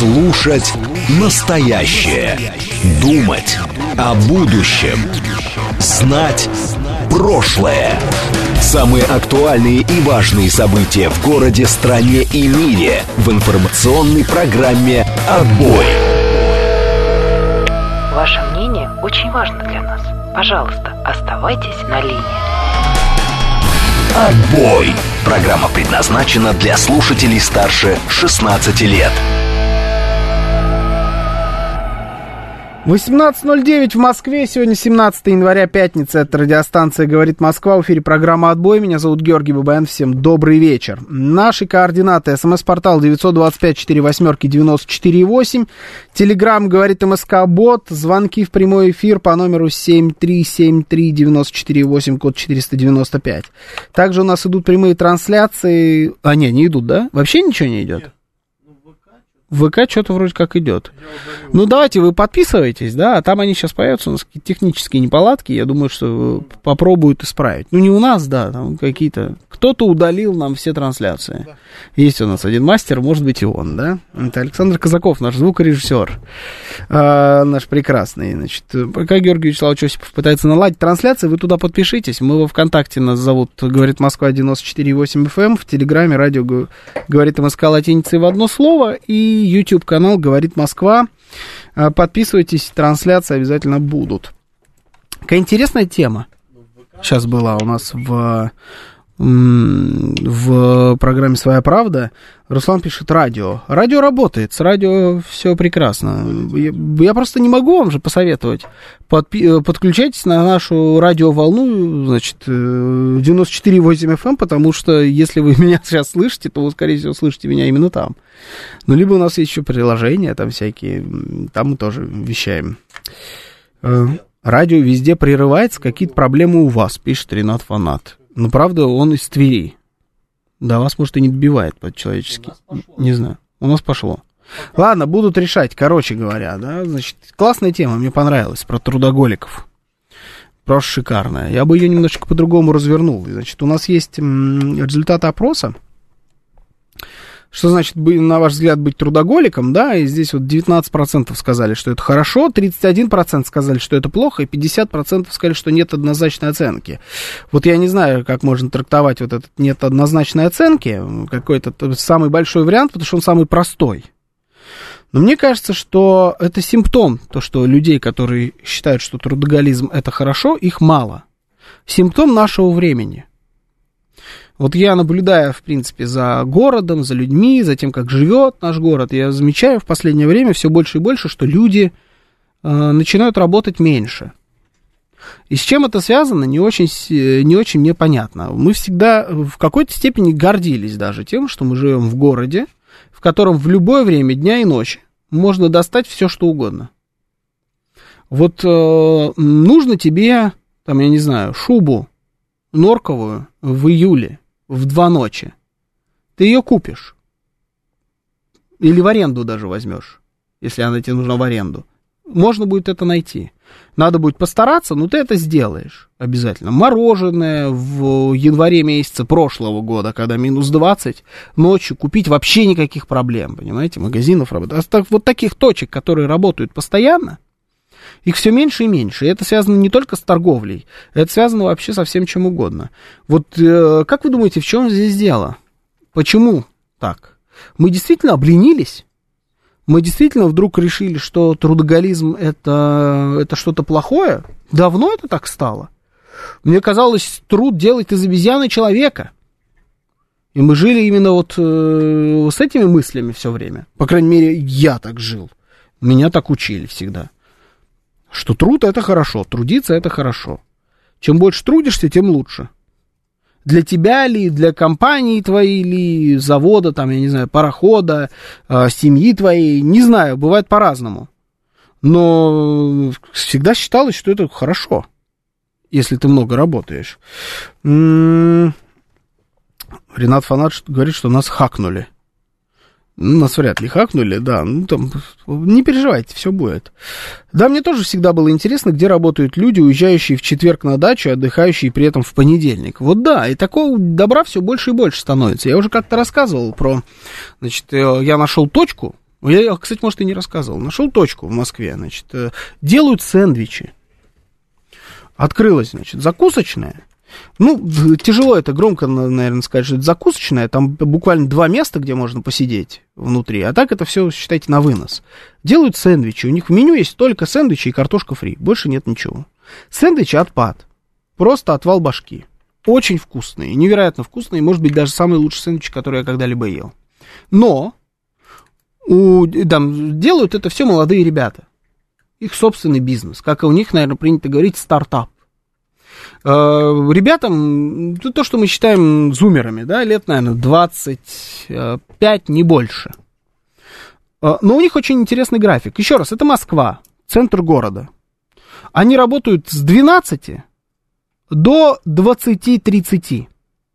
Слушать настоящее. Думать о будущем. Знать прошлое. Самые актуальные и важные события в городе, стране и мире в информационной программе «Отбой». Ваше мнение очень важно для нас. Пожалуйста, оставайтесь на линии. «Отбой». Программа предназначена для слушателей старше 16 лет. 18:09 в Москве. Сегодня 17 января, пятница. Это радиостанция «Говорит Москва». В эфире программа «Отбой». Меня зовут Георгий Бабаян. Всем добрый вечер. Наши координаты. СМС-портал 925-48-94-8. Телеграм «Говорит МСК-бот». Звонки в прямой эфир по номеру 7373948, код 495. Также у нас идут прямые трансляции. Не идут, да? Вообще ничего не идет? В ВК что-то вроде как идет. Ну, давайте вы подписывайтесь, да, а там они сейчас появятся, у нас какие-то технические неполадки, я думаю, что попробуют исправить. Ну, не у нас, да, там какие-то... Кто-то удалил нам все трансляции. Да. Есть у нас один мастер, может быть, и он, да? Это Александр Казаков, наш звукорежиссер, наш прекрасный. Значит, пока Георгий Вячеславович Осипов пытается наладить трансляции, вы туда подпишитесь. Мы во ВКонтакте, нас зовут «Говорит Москва» 94,8 FM, в Телеграме радио «Говорит МСК» латиницей в одно слово, и YouTube-канал «Говорит Москва». Подписывайтесь, трансляции обязательно будут. Какая интересная тема сейчас была у нас в программе «Своя правда». Руслан пишет: радио. Радио работает, с радио все прекрасно. Я просто не могу вам же посоветовать. Подключайтесь на нашу радиоволну, значит, 94,8 FM, потому что если вы меня сейчас слышите, то вы, скорее всего, слышите меня именно там. Ну, либо у нас есть еще приложения там всякие, там мы тоже вещаем. Радио везде прерывается, какие-то проблемы у вас, пишет Ренат Фанат. Но, правда, он из Твери. Да, вас, может, и не добивает по-человечески. Не знаю. У нас пошло. Ладно, будут решать, короче говоря, да. Значит, классная тема, мне понравилась, про трудоголиков. Просто шикарная. Я бы ее немножечко по-другому развернул. Значит, у нас есть результаты опроса. Что значит, на ваш взгляд, быть трудоголиком, да, и здесь вот 19% сказали, что это хорошо, 31% сказали, что это плохо, и 50% сказали, что нет однозначной оценки. Вот я не знаю, как можно трактовать вот этот нет однозначной оценки, какой-то самый большой вариант, потому что он самый простой. Но мне кажется, что это симптом, то, что людей, которые считают, что трудоголизм это хорошо, их мало. Симптом нашего времени. Вот я, наблюдая, в принципе, за городом, за людьми, за тем, как живет наш город, я замечаю в последнее время все больше и больше, что люди начинают работать меньше. И с чем это связано, не очень мне понятно. Мы всегда в какой-то степени гордились даже тем, что мы живем в городе, в котором в любое время дня и ночи можно достать все, что угодно. Вот нужно тебе, там, я не знаю, шубу норковую в июле в 2 ночи. Ты ее купишь. Или в аренду даже возьмешь, если она тебе нужна в аренду. Можно будет это найти. Надо будет постараться, но ты это сделаешь обязательно. Мороженое в январе месяце прошлого года, когда минус 20, ночью купить вообще никаких проблем, понимаете, магазинов работают. Вот таких точек, которые работают постоянно, их все меньше и меньше. И это связано не только с торговлей, это связано вообще со всем чем угодно. Вот как вы думаете, в чем здесь дело? Почему так? Мы действительно обленились? Мы действительно вдруг решили, что трудоголизм это что-то плохое? Давно это так стало? Мне казалось, труд делает из обезьяны человека. И мы жили именно вот с этими мыслями все время. По крайней мере, я так жил. Меня так учили всегда. Что труд это хорошо, трудиться это хорошо. Чем больше трудишься, тем лучше. Для тебя ли, для компании твоей ли, завода, там, я не знаю, парохода, семьи твоей, не знаю, бывает по-разному. Но всегда считалось, что это хорошо, если ты много работаешь. Ренат Фанат говорит, что нас хакнули. Нас вряд ли хакнули, да, ну там, не переживайте, все будет. Да, мне тоже всегда было интересно, где работают люди, уезжающие в четверг на дачу, отдыхающие при этом в понедельник. Вот да, и такого добра все больше и больше становится. Я уже как-то рассказывал про, значит, я нашел точку Я, кстати, может, и не рассказывал. Нашел точку в Москве, значит, делают сэндвичи. Открылась, значит, закусочная. Ну, тяжело это громко, наверное, сказать, что это закусочная. Там буквально 2 места, где можно посидеть внутри. А так это все, считайте, на вынос. Делают сэндвичи. У них в меню есть только сэндвичи и картошка фри. Больше нет ничего. Сэндвичи отпад. Просто отвал башки. Очень вкусные, невероятно вкусные. Может быть, даже самые лучшие сэндвичи, которые я когда-либо ел. Но там делают это все молодые ребята. Их собственный бизнес. Как и у них, наверное, принято говорить, стартап. Ребятам, то, что мы считаем зумерами, да, лет, наверное, 25, не больше. Но у них очень интересный график. Еще раз, это Москва, центр города. Они работают с 12 до 20-30.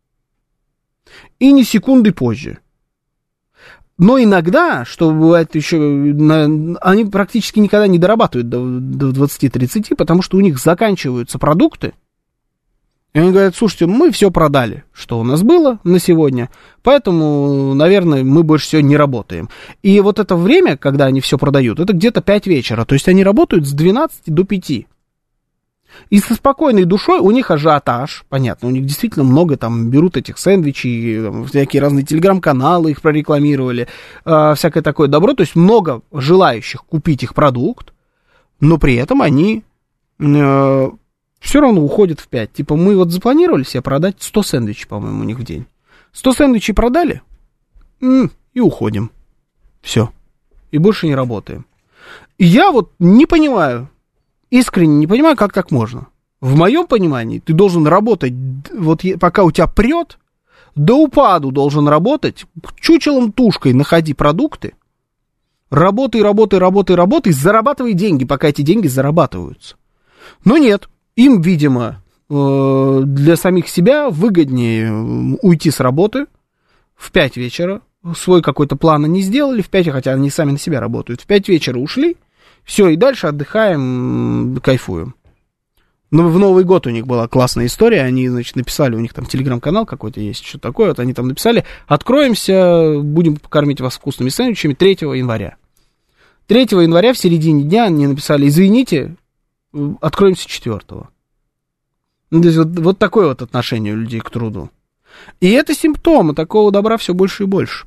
И ни секунды позже. Но иногда, что бывает еще, они практически никогда не дорабатывают до 20-30, потому что у них заканчиваются продукты. И они говорят, слушайте, мы все продали, что у нас было на сегодня, поэтому, наверное, мы больше всего не работаем. И вот это время, когда они все продают, это где-то 5 вечера, то есть они работают с 12 до 5. И со спокойной душой у них ажиотаж, понятно, у них действительно много там берут этих сэндвичей, всякие разные телеграм-каналы их прорекламировали, всякое такое добро, то есть много желающих купить их продукт, но при этом они все равно уходят в 5. Типа мы вот запланировали себе продать 100 сэндвичей, по-моему, у них в день. 100 сэндвичей продали и уходим. Все. И больше не работаем. И я вот не понимаю, искренне не понимаю, как так можно. В моем понимании ты должен работать, вот пока у тебя прет, до упаду должен работать, чучелом тушкой находи продукты, работай, зарабатывай деньги, пока эти деньги зарабатываются. Но нет, им, видимо, для самих себя выгоднее уйти с работы в 5 вечера, свой какой-то план они сделали в 5, хотя они сами на себя работают, в 5 вечера ушли, все, и дальше отдыхаем, кайфуем. Но в Новый год у них была классная история, они, значит, написали, у них там телеграм-канал какой-то есть, что такое, вот они там написали, откроемся, будем кормить вас вкусными сэндвичами 3 января. 3 января в середине дня они написали, извините, откроемся 4-го. Ну, то есть вот такое вот отношение у людей к труду. И это симптомы, такого добра все больше и больше.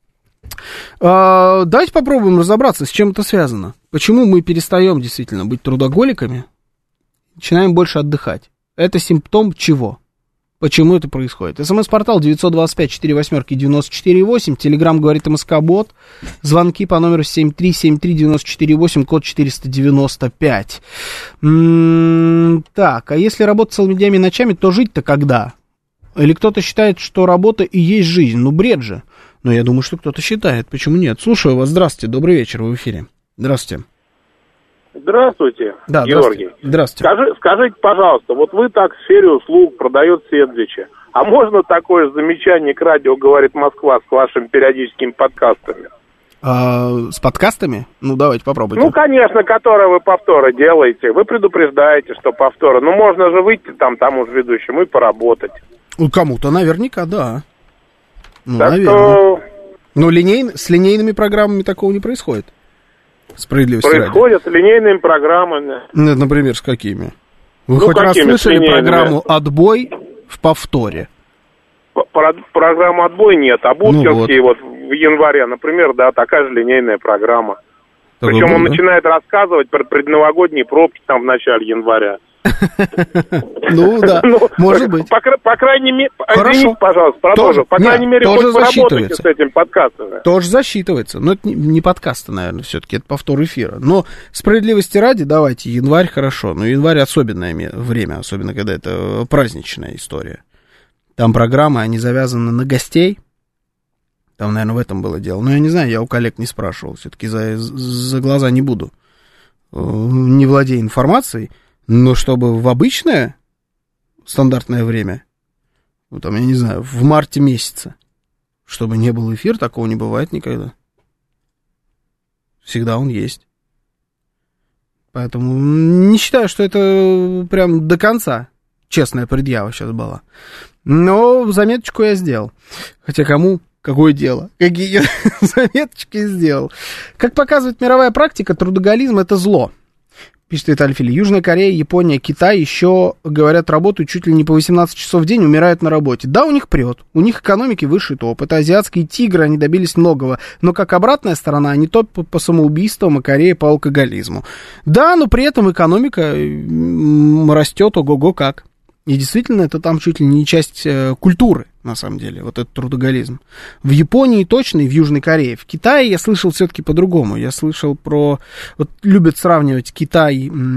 Давайте попробуем разобраться, с чем это связано. Почему мы перестаем действительно быть трудоголиками, начинаем больше отдыхать. Это симптом чего? Почему это происходит? СМС-портал 925-48-94-8, Телеграм говорит МСК-бот, звонки по номеру 7373948, код 495. Так, а если работать целыми днями и ночами, то жить-то когда? Или кто-то считает, что работа и есть жизнь? Ну, бред же. Но я думаю, что кто-то считает. Почему нет? Слушаю вас. Здравствуйте. Добрый вечер. Вы в эфире. Здравствуйте. Здравствуйте, да, Георгий. Здравствуйте. Скажите, пожалуйста, вот вы так в сфере услуг продаете сэндвичи. А можно такое замечание к радио «Говорит Москва» с вашими периодическими подкастами? С подкастами? Ну, давайте попробуйте. Ну, конечно, которые вы повторы делаете. Вы предупреждаете, что повторы. Ну, можно же выйти там тому же ведущему и поработать. Ну, кому-то наверняка, да. Ну, так наверное. что... Но с линейными программами такого не происходит. Справедливости происходят ради. Линейными программами. Ну, например, с какими? Вы хоть раз слышали программу «Отбой» в повторе? Программу «Отбой» нет, а Буткинский вот в январе, например, да, такая же линейная программа. Причем он начинает рассказывать про предновогодние пробки там в начале января. Ну да, может быть. По крайней мере, извините, пожалуйста, продолжу. По крайней мере, хоть поработайте с этим подкастом. Тоже засчитывается. Но это не подкасты, наверное, все-таки, это повтор эфира. Но справедливости ради, давайте, январь хорошо. Но январь особенное время, особенно когда это праздничная история. Там программы, они завязаны на гостей. Там, наверное, в этом было дело. Но я не знаю, я у коллег не спрашивал. Все-таки за глаза не буду. Не владея информацией. Но чтобы в обычное стандартное время, ну, там, я не знаю, в марте месяце, чтобы не был эфир, такого не бывает никогда. Всегда он есть. Поэтому не считаю, что это прям до конца честная предъява сейчас была. Но заметочку я сделал. Хотя кому какое дело, какие заметочки сделал. Как показывает мировая практика, трудоголизм — это зло. Пишет Виталий Фили. Южная Корея, Япония, Китай еще, говорят, работают чуть ли не по 18 часов в день, умирают на работе. Да, у них прет. У них экономики высший топ. Это азиатские тигры, они добились многого. Но как обратная сторона, они топ по самоубийствам, а Корея по алкоголизму. Да, но при этом экономика растет ого-го как. И действительно, это там чуть ли не часть культуры, на самом деле, вот этот трудоголизм. В Японии точно и в Южной Корее. В Китае я слышал все-таки по-другому. Я слышал про... Вот любят сравнивать Китай,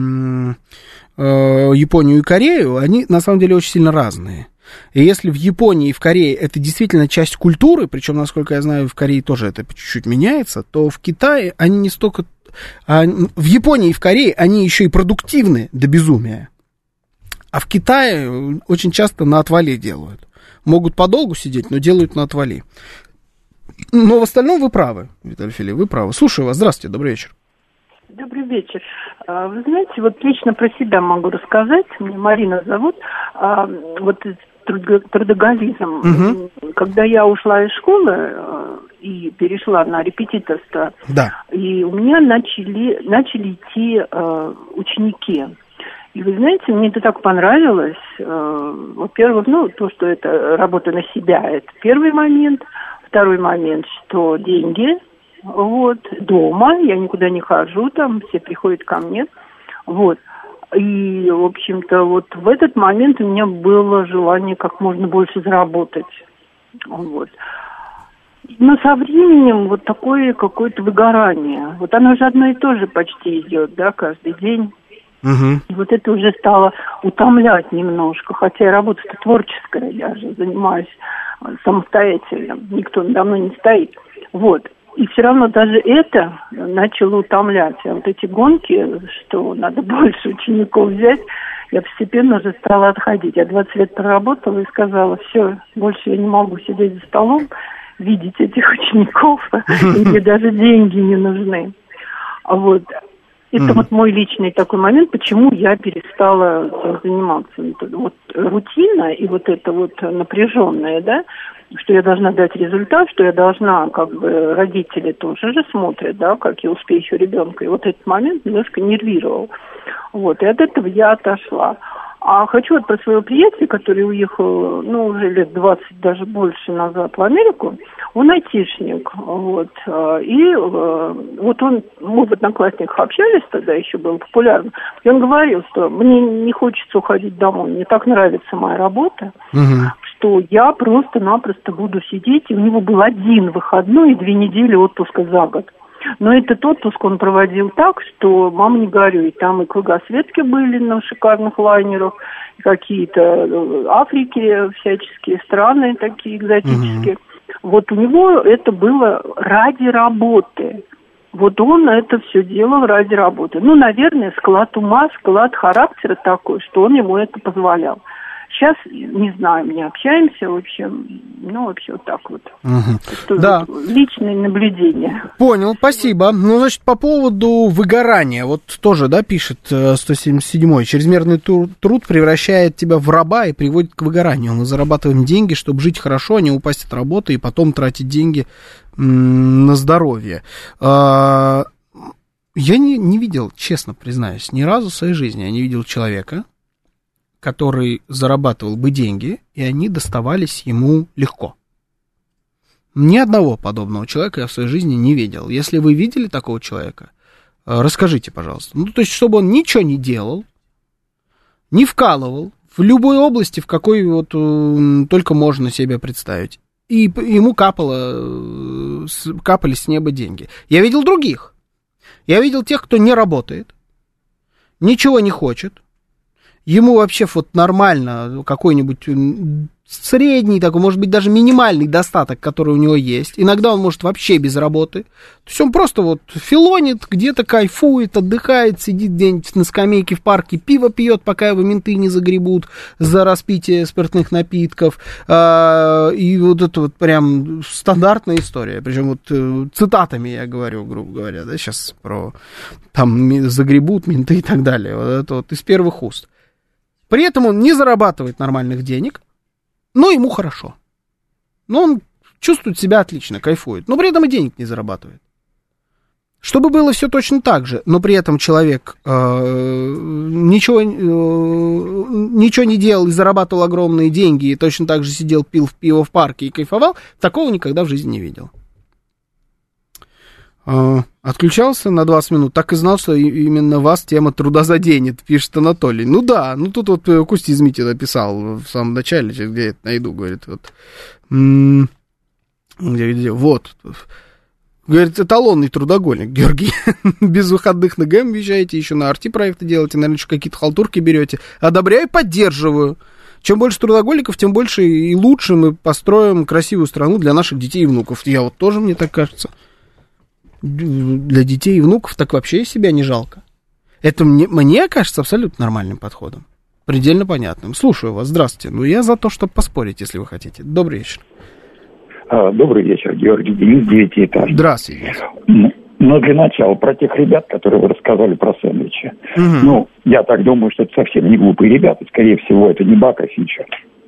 Японию и Корею. Они, на самом деле, очень сильно разные. И если в Японии и в Корее это действительно часть культуры, причем, насколько я знаю, в Корее тоже это чуть-чуть меняется, то в Китае они не столько... В Японии и в Корее они еще и продуктивны до безумия. А в Китае очень часто на отвале делают. Могут подолгу сидеть, но делают на отвале. Но в остальном вы правы, Виталий Филипп, вы правы. Слушаю вас. Здравствуйте, добрый вечер. Добрый вечер. Вы знаете, вот лично про себя могу рассказать. Меня Марина зовут. Вот трудоголизм. Угу. Когда я ушла из школы и перешла на репетиторство, да. И у меня начали идти ученики. И вы знаете, мне это так понравилось. Во-первых, то, что это работа на себя, это первый момент. Второй момент, что деньги, дома, я никуда не хожу, там все приходят ко мне, И, в общем-то, в этот момент у меня было желание как можно больше заработать, Но со временем такое какое-то выгорание. Оно же одно и то же почти идет, да, каждый день. Угу. И это уже стало утомлять немножко, хотя работа-то творческая, я же занимаюсь самостоятельно, никто надо мной не стоит. И все равно даже это начало утомлять. А эти гонки, что надо больше учеников взять, я постепенно уже стала отходить. Я 20 лет проработала и сказала, все, больше я не могу сидеть за столом, видеть этих учеников, и мне даже деньги не нужны. Это мой личный такой момент, почему я перестала этим заниматься. Рутина и это напряженное, да, что я должна дать результат, что я должна, родители тоже же смотрят, да, какие успехи у ребенка. И этот момент немножко нервировал. И от этого я отошла. А хочу про своего приятеля, который уехал, уже лет 20, даже больше назад в Америку. Он айтишник, И он, мы в Одноклассниках общались, тогда еще было популярно. И он говорил, что мне не хочется уходить домой, мне так нравится моя работа, что я просто-напросто буду сидеть. И у него был один выходной и 2 недели отпуска за год. Но этот отпуск он проводил так, что, мама, не горюй, там и кругосветки были на шикарных лайнерах, какие-то Африки, всяческие страны такие экзотические. У него это было ради работы. Он это все делал ради работы. Наверное, склад ума, склад характера такой, что он ему это позволял. Сейчас, не знаю, не общаемся, в общем, вообще так Угу. Да. Личное наблюдение. Понял, спасибо. По поводу выгорания, тоже, да, пишет 177-й. Чрезмерный труд превращает тебя в раба и приводит к выгоранию. Мы зарабатываем деньги, чтобы жить хорошо, а не упасть от работы и потом тратить деньги на здоровье. Я не видел, честно признаюсь, ни разу в своей жизни я не видел человека, который зарабатывал бы деньги, и они доставались ему легко. Ни одного подобного человека я в своей жизни не видел. Если вы видели такого человека, расскажите, пожалуйста. То есть, чтобы он ничего не делал, не вкалывал в любой области, в какой только можно себе представить. И ему капали с неба деньги. Я видел других. Я видел тех, кто не работает, ничего не хочет. Ему вообще нормально какой-нибудь средний такой, может быть, даже минимальный достаток, который у него есть. Иногда он может вообще без работы. То есть он просто филонит, где-то кайфует, отдыхает, сидит где-нибудь на скамейке в парке, пиво пьет, пока его менты не загребут за распитие спиртных напитков. И это прям стандартная история. Причем цитатами я говорю, грубо говоря, да, сейчас про там загребут менты и так далее. Это из первых уст. При этом он не зарабатывает нормальных денег, но ему хорошо. Но он чувствует себя отлично, кайфует, но при этом и денег не зарабатывает. Чтобы было все точно так же, но при этом человек ничего не делал и зарабатывал огромные деньги, и точно так же сидел, пил пиво в парке и кайфовал, такого никогда в жизни не видел. Отключался на 20 минут, так и знал, что именно вас тема труда заденет, пишет Анатолий. Ну да, ну тут вот Костя из Мити написал в самом начале, где я это найду, говорит, вот. Где, вот. Говорит, эталонный трудоголик, Георгий. Без выходных на ГЭМ въезжаете, еще на арти проекты делаете, наверное, еще какие-то халтурки берете. Одобряю и поддерживаю. Чем больше трудоголиков, тем больше и лучше мы построим красивую страну для наших детей и внуков. Я вот тоже, мне так кажется. Для детей и внуков так вообще себя не жалко. Это мне кажется абсолютно нормальным подходом. Предельно понятным. Слушаю вас, здравствуйте. Ну, я за то, чтобы поспорить, если вы хотите. Добрый вечер. Добрый вечер, Георгий Денис, 9-этажный. Здравствуйте. Но для начала, про тех ребят, которые вы рассказали про сэндвичи. Ну, я так думаю, что это совсем не глупые ребята. Скорее всего, это не Бак, а Фичер.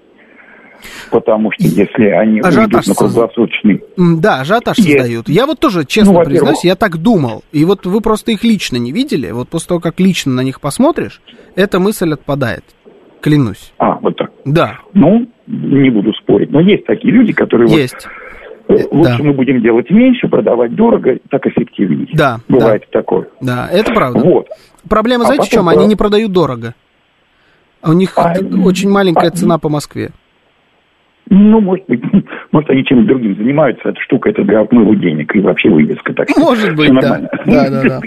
Потому что если они уйдут на круглосуточный... Да, ажиотаж создают. Я вот тоже, честно признаюсь, я так думал. И вот вы просто их лично не видели. Вот после того, как лично на них посмотришь, эта мысль отпадает. Клянусь. Вот так. Да. Ну, не буду спорить. Но есть такие люди, которые... Есть. Лучше мы будем делать меньше, продавать дорого, так эффективнее. Да. Бывает такое. Да, это правда. Вот. Проблема, знаете, в чем? Они не продают дорого. У них очень маленькая цена по Москве. Ну, может быть, они чем-то другим занимаются. Эта штука, это для отмыва денег и вообще вывеска. Так что может быть, да. Да.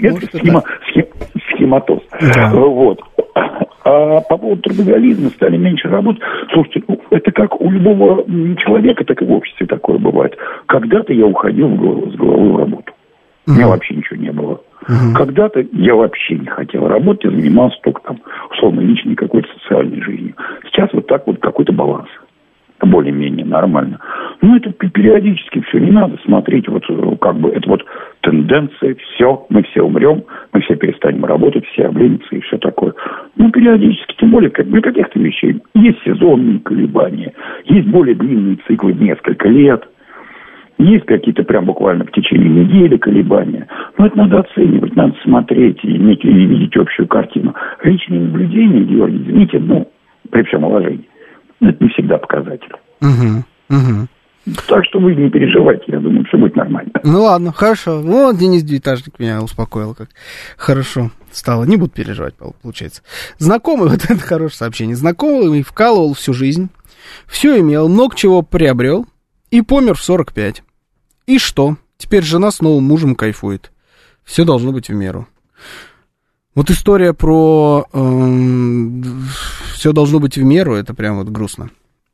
Схематоз. Да. Вот. А по поводу трудоголизма стали меньше работать. Слушайте, это как у любого человека, так и в обществе такое бывает. Когда-то я уходил с головой в работу. У меня вообще ничего не было. Когда-то я вообще не хотел работать, я занимался только там, условно, личной какой-то социальной жизнью. Сейчас вот так вот какой-то баланс. Более-менее нормально. Но это периодически все, не надо смотреть, вот как бы это вот тенденция, все, мы все умрем, мы все перестанем работать, все обленятся и все такое. Ну, периодически, тем более, для каких-то вещей есть сезонные колебания, есть более длинные циклы в несколько лет, есть какие-то прям буквально в течение недели колебания. Но это надо оценивать, надо смотреть и видеть общую картину. Личные наблюдения, Георгий, извините, при всем уважении, это не всегда показатель. Так что вы не переживайте, я думаю, все будет нормально. Ну ладно, хорошо. Вот Денис Девятажник меня успокоил, как хорошо стало. Не буду переживать, получается. Знакомый, вот это хорошее сообщение. Знакомый вкалывал всю жизнь, все имел, много чего приобрел и помер в 45. И что? Теперь жена с новым мужем кайфует. Все должно быть в меру. Вот история про все должно быть в меру, это прям вот грустно.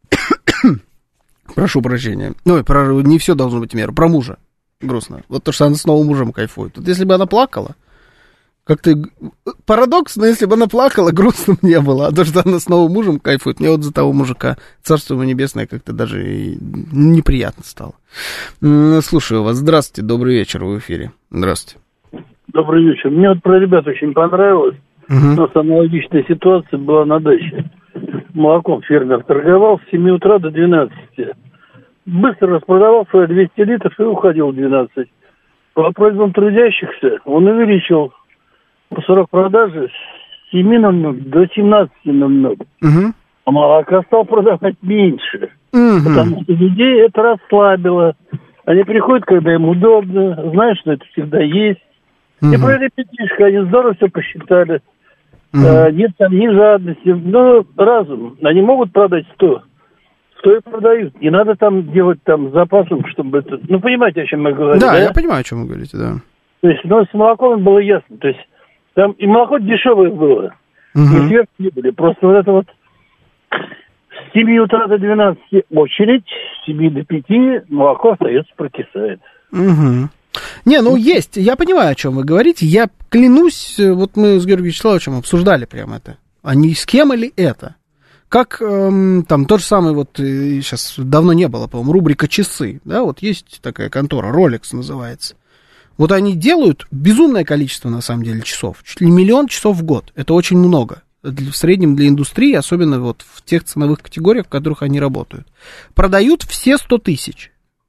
Прошу прощения. Не все должно быть в меру, про мужа грустно. Вот то, что она с новым мужем кайфует. Вот если бы она плакала, как-то парадоксно, если бы она плакала, грустно мне было. А то, что она с новым мужем кайфует, мне вот за того мужика, царство ему небесное, как-то даже и неприятно стало. Слушаю вас. Здравствуйте, добрый вечер, вы в эфире. Здравствуйте. Добрый вечер. Мне вот про ребят очень понравилось. У нас аналогичная ситуация была на даче. Молоком фермер торговал с 7 утра до 12. Быстро распродавал свои 200 литров и уходил в 12. По просьбам трудящихся он увеличил срок продажи с 7:00 до 17:00. А молока стал продавать меньше. Потому что людей это расслабило. Они приходят, когда им удобно, знают, что это всегда есть. И про ребятишко, они здорово все посчитали. Нет там ни жадности, но разум. Они могут продать 100 и продают. Не надо там делать там запасом, чтобы это... Ну, понимаете, о чем я говорю, да? Да, я понимаю, о чем вы говорите, да. То есть, с молоком было ясно. То есть, там и молоко дешевое было. И сверху не были. Просто вот это вот с 7 утра до 12 очередь, с 7 до 5 молоко остается, прокисает. Не, есть, я понимаю, о чем вы говорите, я клянусь, вот мы с Георгием Вячеславовичем обсуждали прямо это, а не схема ли это? Как там тот же самый, вот сейчас давно не было, по-моему, рубрика «Часы», да, вот есть такая контора, Rolex называется. Вот они делают безумное количество, на самом деле, часов, чуть ли 1 миллион часов в год, это очень много. В среднем для индустрии, особенно вот в тех ценовых категориях, в которых они работают. Продают все 100 тысяч.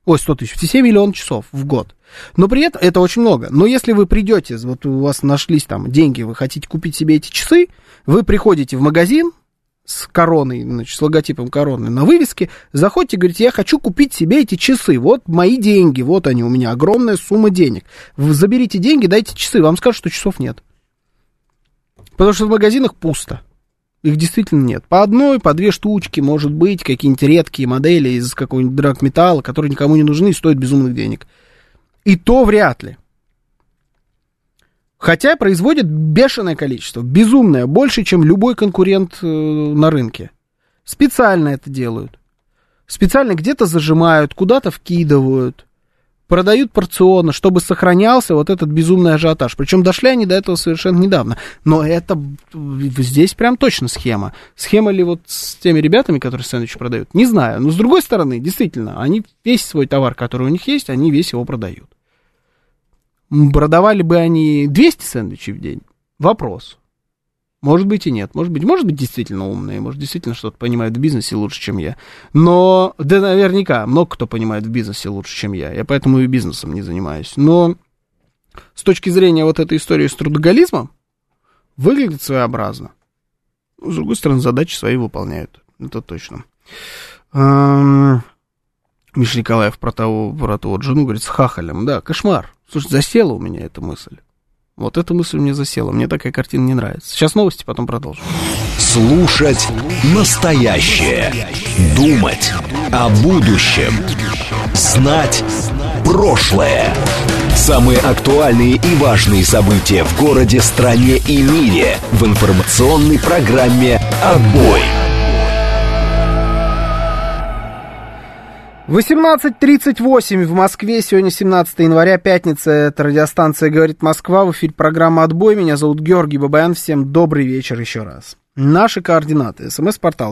Ой, 100 тысяч. Все 7 миллионов часов в год. Но при этом это очень много. Но если вы придете, вот у вас нашлись там деньги, вы хотите купить себе эти часы, вы приходите в магазин с короной, значит, с логотипом короны на вывеске, заходите и говорите, я хочу купить себе эти часы, вот мои деньги, вот они у меня, огромная сумма денег. Вы заберите деньги, дайте часы, вам скажут, что часов нет. Потому что в магазинах пусто. Их действительно нет. По одной, по две штучки, может быть, какие-нибудь редкие модели из какого-нибудь драгметалла, которые никому не нужны и стоят безумных денег. И то вряд ли. Хотя производят бешеное количество, безумное, больше, чем любой конкурент на рынке. Специально это делают. Специально где-то зажимают, куда-то вкидывают. Продают порционно, чтобы сохранялся вот этот безумный ажиотаж. Причем дошли они до этого совершенно недавно. Но это здесь прям точно схема. Схема ли вот с теми ребятами, которые сэндвичи продают? Не знаю. Но с другой стороны, действительно, они весь свой товар, который у них есть, они весь его продают. Продавали бы они 200 сэндвичей в день? Вопрос. Может быть и нет. Может быть действительно умные, может действительно что-то понимают в бизнесе лучше, чем я. Но, да наверняка, много кто понимает в бизнесе лучше, чем я. Я поэтому и бизнесом не занимаюсь. Но с точки зрения вот этой истории с трудоголизмом, выглядит своеобразно. С другой стороны, задачи свои выполняют. Это точно. Миша Николаев про ту жену говорит, с хахалем. Да, кошмар. Слушай, засела у меня эта мысль. Вот эта мысль мне засела. Мне такая картина не нравится. Сейчас новости, потом продолжим. Слушать настоящее. Думать о будущем. Знать прошлое. Самые актуальные и важные события в городе, стране и мире в информационной программе «Отбой». 18:38 в Москве, сегодня 17 января, пятница, это радиостанция «Говорит Москва», в эфире программа «Отбой», меня зовут Георгий Бабаян, всем добрый вечер еще раз. Наши координаты, смс-портал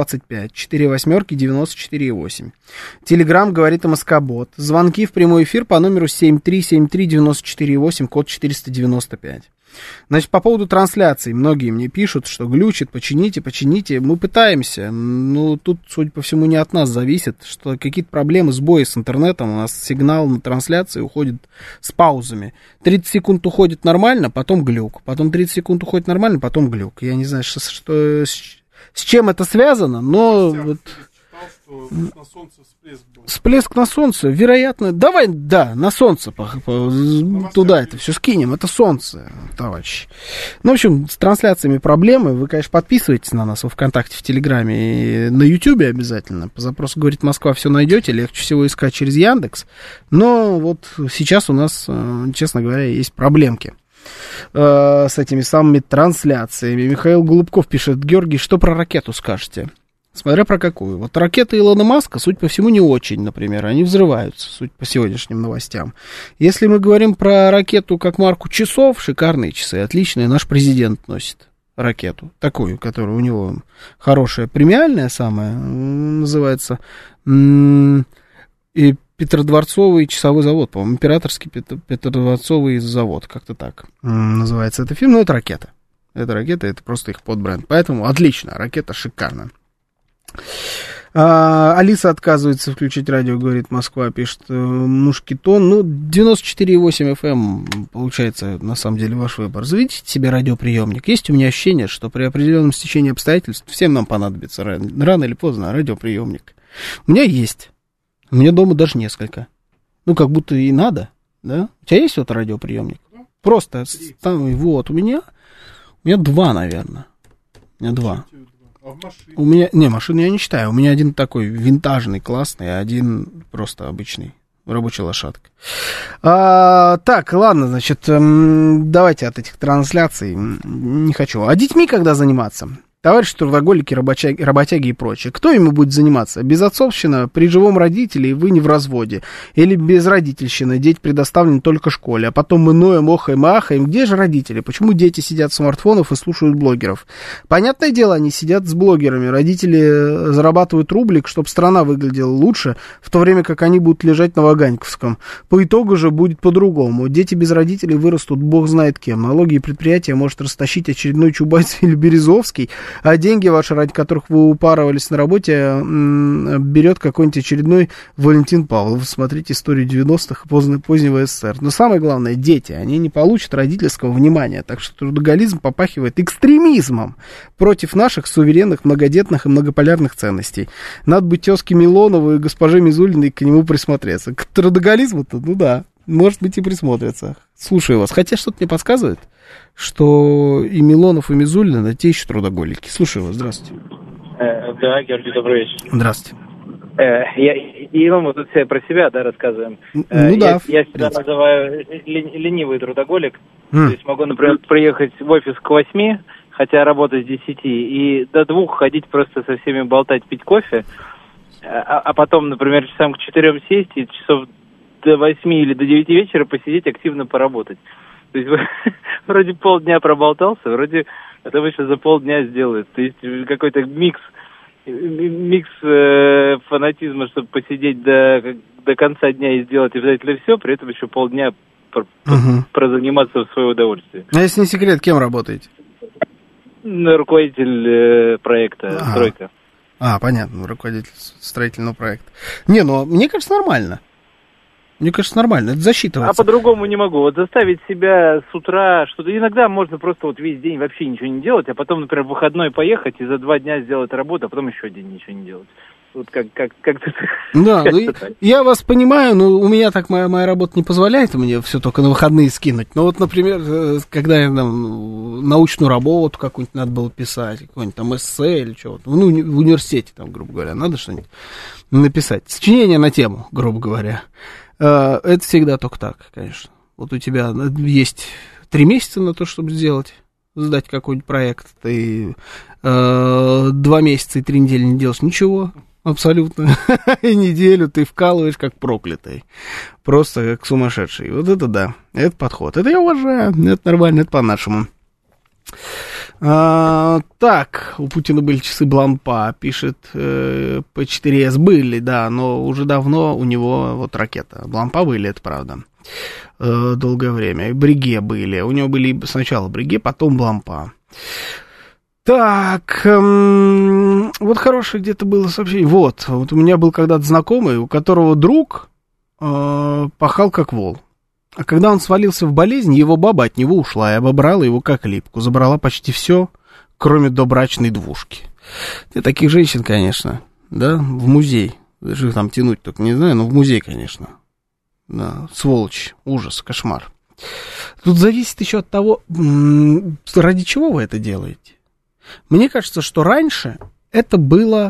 925-48-94-8, телеграмм «Говорит МСК-бот», звонки в прямой эфир по номеру 7373948, код 495. Значит, по поводу трансляции, многие мне пишут, что глючит, почините, мы пытаемся, но тут, судя по всему, не от нас зависит, что какие-то проблемы, сбои с интернетом, у нас сигнал на трансляции уходит с паузами, 30 секунд уходит нормально, потом глюк, потом 30 секунд уходит нормально, потом глюк, я не знаю, с чем это связано, но... Вот... На солнце всплеск был. Всплеск на солнце, вероятно. Давай, да, на солнце туда это все скинем. Это солнце, товарищи. Ну, в общем, с трансляциями проблемы. Вы, конечно, подписывайтесь на нас во ВКонтакте, в Телеграме и на Ютубе обязательно. По запросу «Говорит Москва» все найдете. Легче всего искать через Яндекс. Но вот сейчас у нас, честно говоря, есть проблемки с этими самыми трансляциями. Михаил Голубков пишет: Георгий, что про ракету скажете? Смотря про какую. Вот ракеты Илона Маска, судя по всему, не очень, например. Они взрываются, судя по сегодняшним новостям. Если мы говорим про ракету как марку часов, шикарные часы, отличные. Наш президент носит ракету. Такую, которая у него хорошая, премиальная самая, называется. И Петродворцовый часовой завод, по-моему, императорский Петродворцовый завод, как-то так называется этот фильм. Но это ракета. Это ракета, это просто их подбренд. Поэтому отлично, ракета шикарная. Алиса отказывается включить радио, говорит Москва, пишет Мушкетон. Ну, 94,8 FM, получается, на самом деле, ваш выбор. Заведите себе радиоприемник. Есть у меня ощущение, что при определенном стечении обстоятельств всем нам понадобится рано или поздно радиоприемник. У меня есть. У меня дома даже несколько. Ну, как будто и надо, да? У тебя есть вот радиоприемник? Просто, вот, у меня 2, наверное. У меня 2. А в машине? У меня, не, машину я не считаю. У меня один такой винтажный, классный, а один просто обычный, рабочая лошадка. Так, ладно, значит, давайте от этих трансляций не хочу. А детьми когда заниматься? Товарищи трудоголики, работяги и прочее. Кто ими будет заниматься? Безотцовщина при живом родителе, и вы не в разводе. Или безродительщина, дети предоставлены только школе. А потом мы ноем, охаем и ахаем. Где же родители? Почему дети сидят в смартфонах и слушают блогеров? Понятное дело, они сидят с блогерами. Родители зарабатывают рублик, чтобы страна выглядела лучше, в то время как они будут лежать на Ваганьковском. По итогу же будет по-другому. Дети без родителей вырастут бог знает кем. Налоги и предприятия может растащить очередной Чубайс или Березовский. А деньги ваши, ради которых вы упарывались на работе, берет какой-нибудь очередной Валентин Павлов. Смотрите историю 90-х и позднего СССР. Но самое главное, дети, они не получат родительского внимания. Так что трудоголизм попахивает экстремизмом против наших суверенных, многодетных и многополярных ценностей. Надо быть тезке Милонову и госпоже Мизулиной к нему присмотреться. К трудоголизму-то, ну да, может быть и присмотрятся. Слушаю вас. Хотя что-то мне подсказывает, что и Милонов, и Мизулина, те еще трудоголики. Слушаю вас, здравствуйте. Да, Георгий, добрый вечер. Здравствуйте. Мы тут все про себя, да, рассказываем. Да. Я себя называю ленивый трудоголик. То есть могу, например, приехать в офис к 8, хотя работа с 10, и до 2 ходить просто со всеми болтать, пить кофе, а потом, например, часам к 4 сесть и часов до 8 или до 9 вечера посидеть, активно поработать. То есть вроде полдня проболтался, вроде это еще за полдня сделает. То есть какой-то микс фанатизма, чтобы посидеть до конца дня и сделать обязательно все, при этом еще полдня прозаниматься в свое удовольствие. А если не секрет, кем работаете? Руководитель проекта «Стройка». Понятно, руководитель строительного проекта. Не, ну, мне кажется, нормально. Мне кажется, нормально, это засчитывается. А по-другому не могу. Вот заставить себя с утра что-то... Иногда можно просто вот весь день вообще ничего не делать, а потом, например, в выходной поехать и за 2 дня сделать работу, а потом еще день ничего не делать. Вот как-то... Да, ну, я вас понимаю, но у меня так моя работа не позволяет мне все только на выходные скинуть. Ну вот, например, когда я там научную работу какую-нибудь надо было писать, какой-нибудь там эссе или чего-то, ну, в университете там, грубо говоря, надо что-нибудь написать. Сочинение на тему, грубо говоря. Это всегда только так, конечно. Вот у тебя есть 3 месяца на то, чтобы сдать какой-нибудь проект. Ты 2 месяца и 3 недели не делаешь ничего, абсолютно. И неделю ты вкалываешь как проклятый. Просто как сумасшедший. Вот это да, это подход. Это я уважаю, это нормально, это по-нашему. Так, у Путина были часы Блампа, пишет P4S, были, да, но уже давно у него вот ракета. Блампа были, это правда, долгое время. И Бреге были, у него были сначала Бреге, потом Блампа. Так, вот хорошее где-то было сообщение. Вот у меня был когда-то знакомый, у которого друг пахал как вол. А когда он свалился в болезнь, его баба от него ушла и обобрала его как липку. Забрала почти все, кроме добрачной двушки. Для таких женщин, конечно, да, в музей. Даже там тянуть только не знаю, но в музей, конечно. Да, сволочь, ужас, кошмар. Тут зависит еще от того, ради чего вы это делаете. Мне кажется, что раньше это было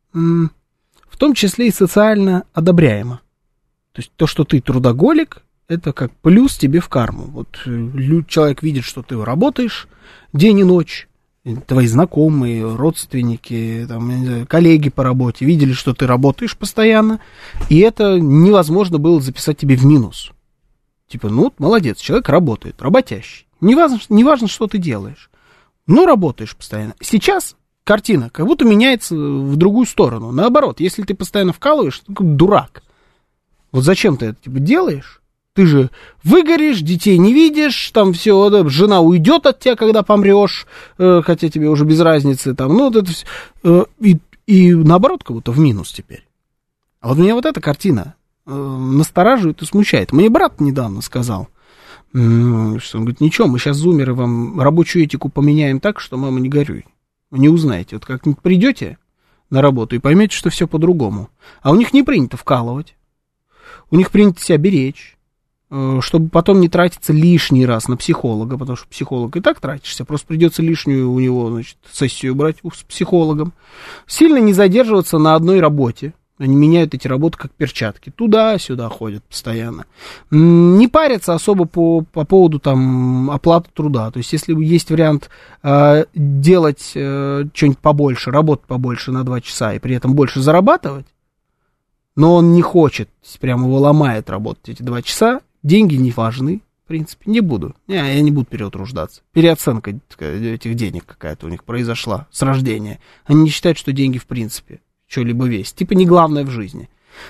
в том числе и социально одобряемо. То есть то, что ты трудоголик, это как плюс тебе в карму. Вот человек видит, что ты работаешь день и ночь, твои знакомые, родственники, там, я не знаю, коллеги по работе видели, что ты работаешь постоянно, и это невозможно было записать тебе в минус. Типа, ну, молодец, человек работает, работящий. Неважно, что ты делаешь, но работаешь постоянно. Сейчас картина как будто меняется в другую сторону. Наоборот, если ты постоянно вкалываешь, ты как дурак. Вот зачем ты это типа делаешь? Ты же выгоришь, детей не видишь, там все, да, жена уйдет от тебя, когда помрешь, хотя тебе уже без разницы, там, ну, вот это все, и наоборот, как будто в минус теперь. А вот меня вот эта картина настораживает и смущает. Мне брат недавно сказал, что он говорит, ничего, мы сейчас зумеры вам рабочую этику поменяем так, что, мама, не горюй, вы не узнаете. Вот как-нибудь придете на работу и поймете, что все по-другому. А у них не принято вкалывать, у них принято себя беречь, чтобы потом не тратиться лишний раз на психолога, потому что психолог и так тратишься, просто придется лишнюю у него, значит, сессию брать с психологом. Сильно не задерживаться на одной работе. Они меняют эти работы как перчатки. Туда-сюда ходят постоянно. Не парятся особо по поводу там оплаты труда. То есть, если есть вариант делать что-нибудь побольше, работать побольше на 2 часа и при этом больше зарабатывать, но он не хочет, прямо его ломает работать эти 2 часа, деньги не важны, в принципе, не буду. Я не буду переутруждаться. Переоценка этих денег какая-то у них произошла с рождения. Они не считают, что деньги, в принципе, что-либо весят. Типа не главное в жизни.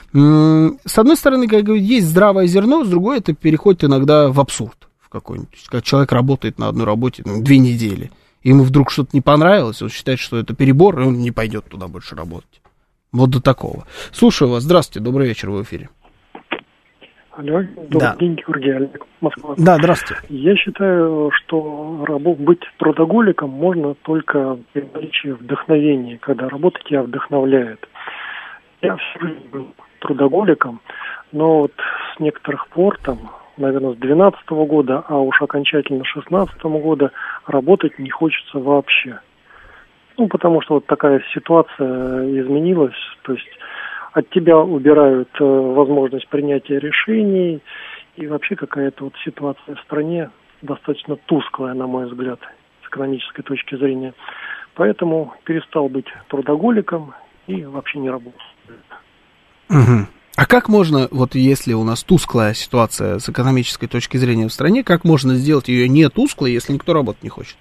С одной стороны, как говорят, есть здравое зерно, с другой это переходит иногда в абсурд в какой-нибудь. Когда человек работает на одной работе 2 недели. ему вдруг что-то не понравилось, он считает, что это перебор, и он не пойдет туда больше работать. Вот до такого. Слушаю вас. Здравствуйте, добрый вечер, вы в эфире. Алло, добрый день, Георгий, Олег, Москва. Да, здравствуйте. Я считаю, что быть трудоголиком можно только при наличии вдохновения, когда работа тебя вдохновляет. Я всю жизнь был трудоголиком, но вот с некоторых пор, наверное, с 2012 года, а уж окончательно с 2016 года работать не хочется вообще. Потому что вот такая ситуация изменилась, то есть от тебя убирают возможность принятия решений, и вообще какая-то вот ситуация в стране достаточно тусклая, на мой взгляд, с экономической точки зрения. Поэтому перестал быть трудоголиком и вообще не работал. Угу. А как можно, вот если у нас тусклая ситуация с экономической точки зрения в стране, как можно сделать ее не тусклой, если никто работать не хочет?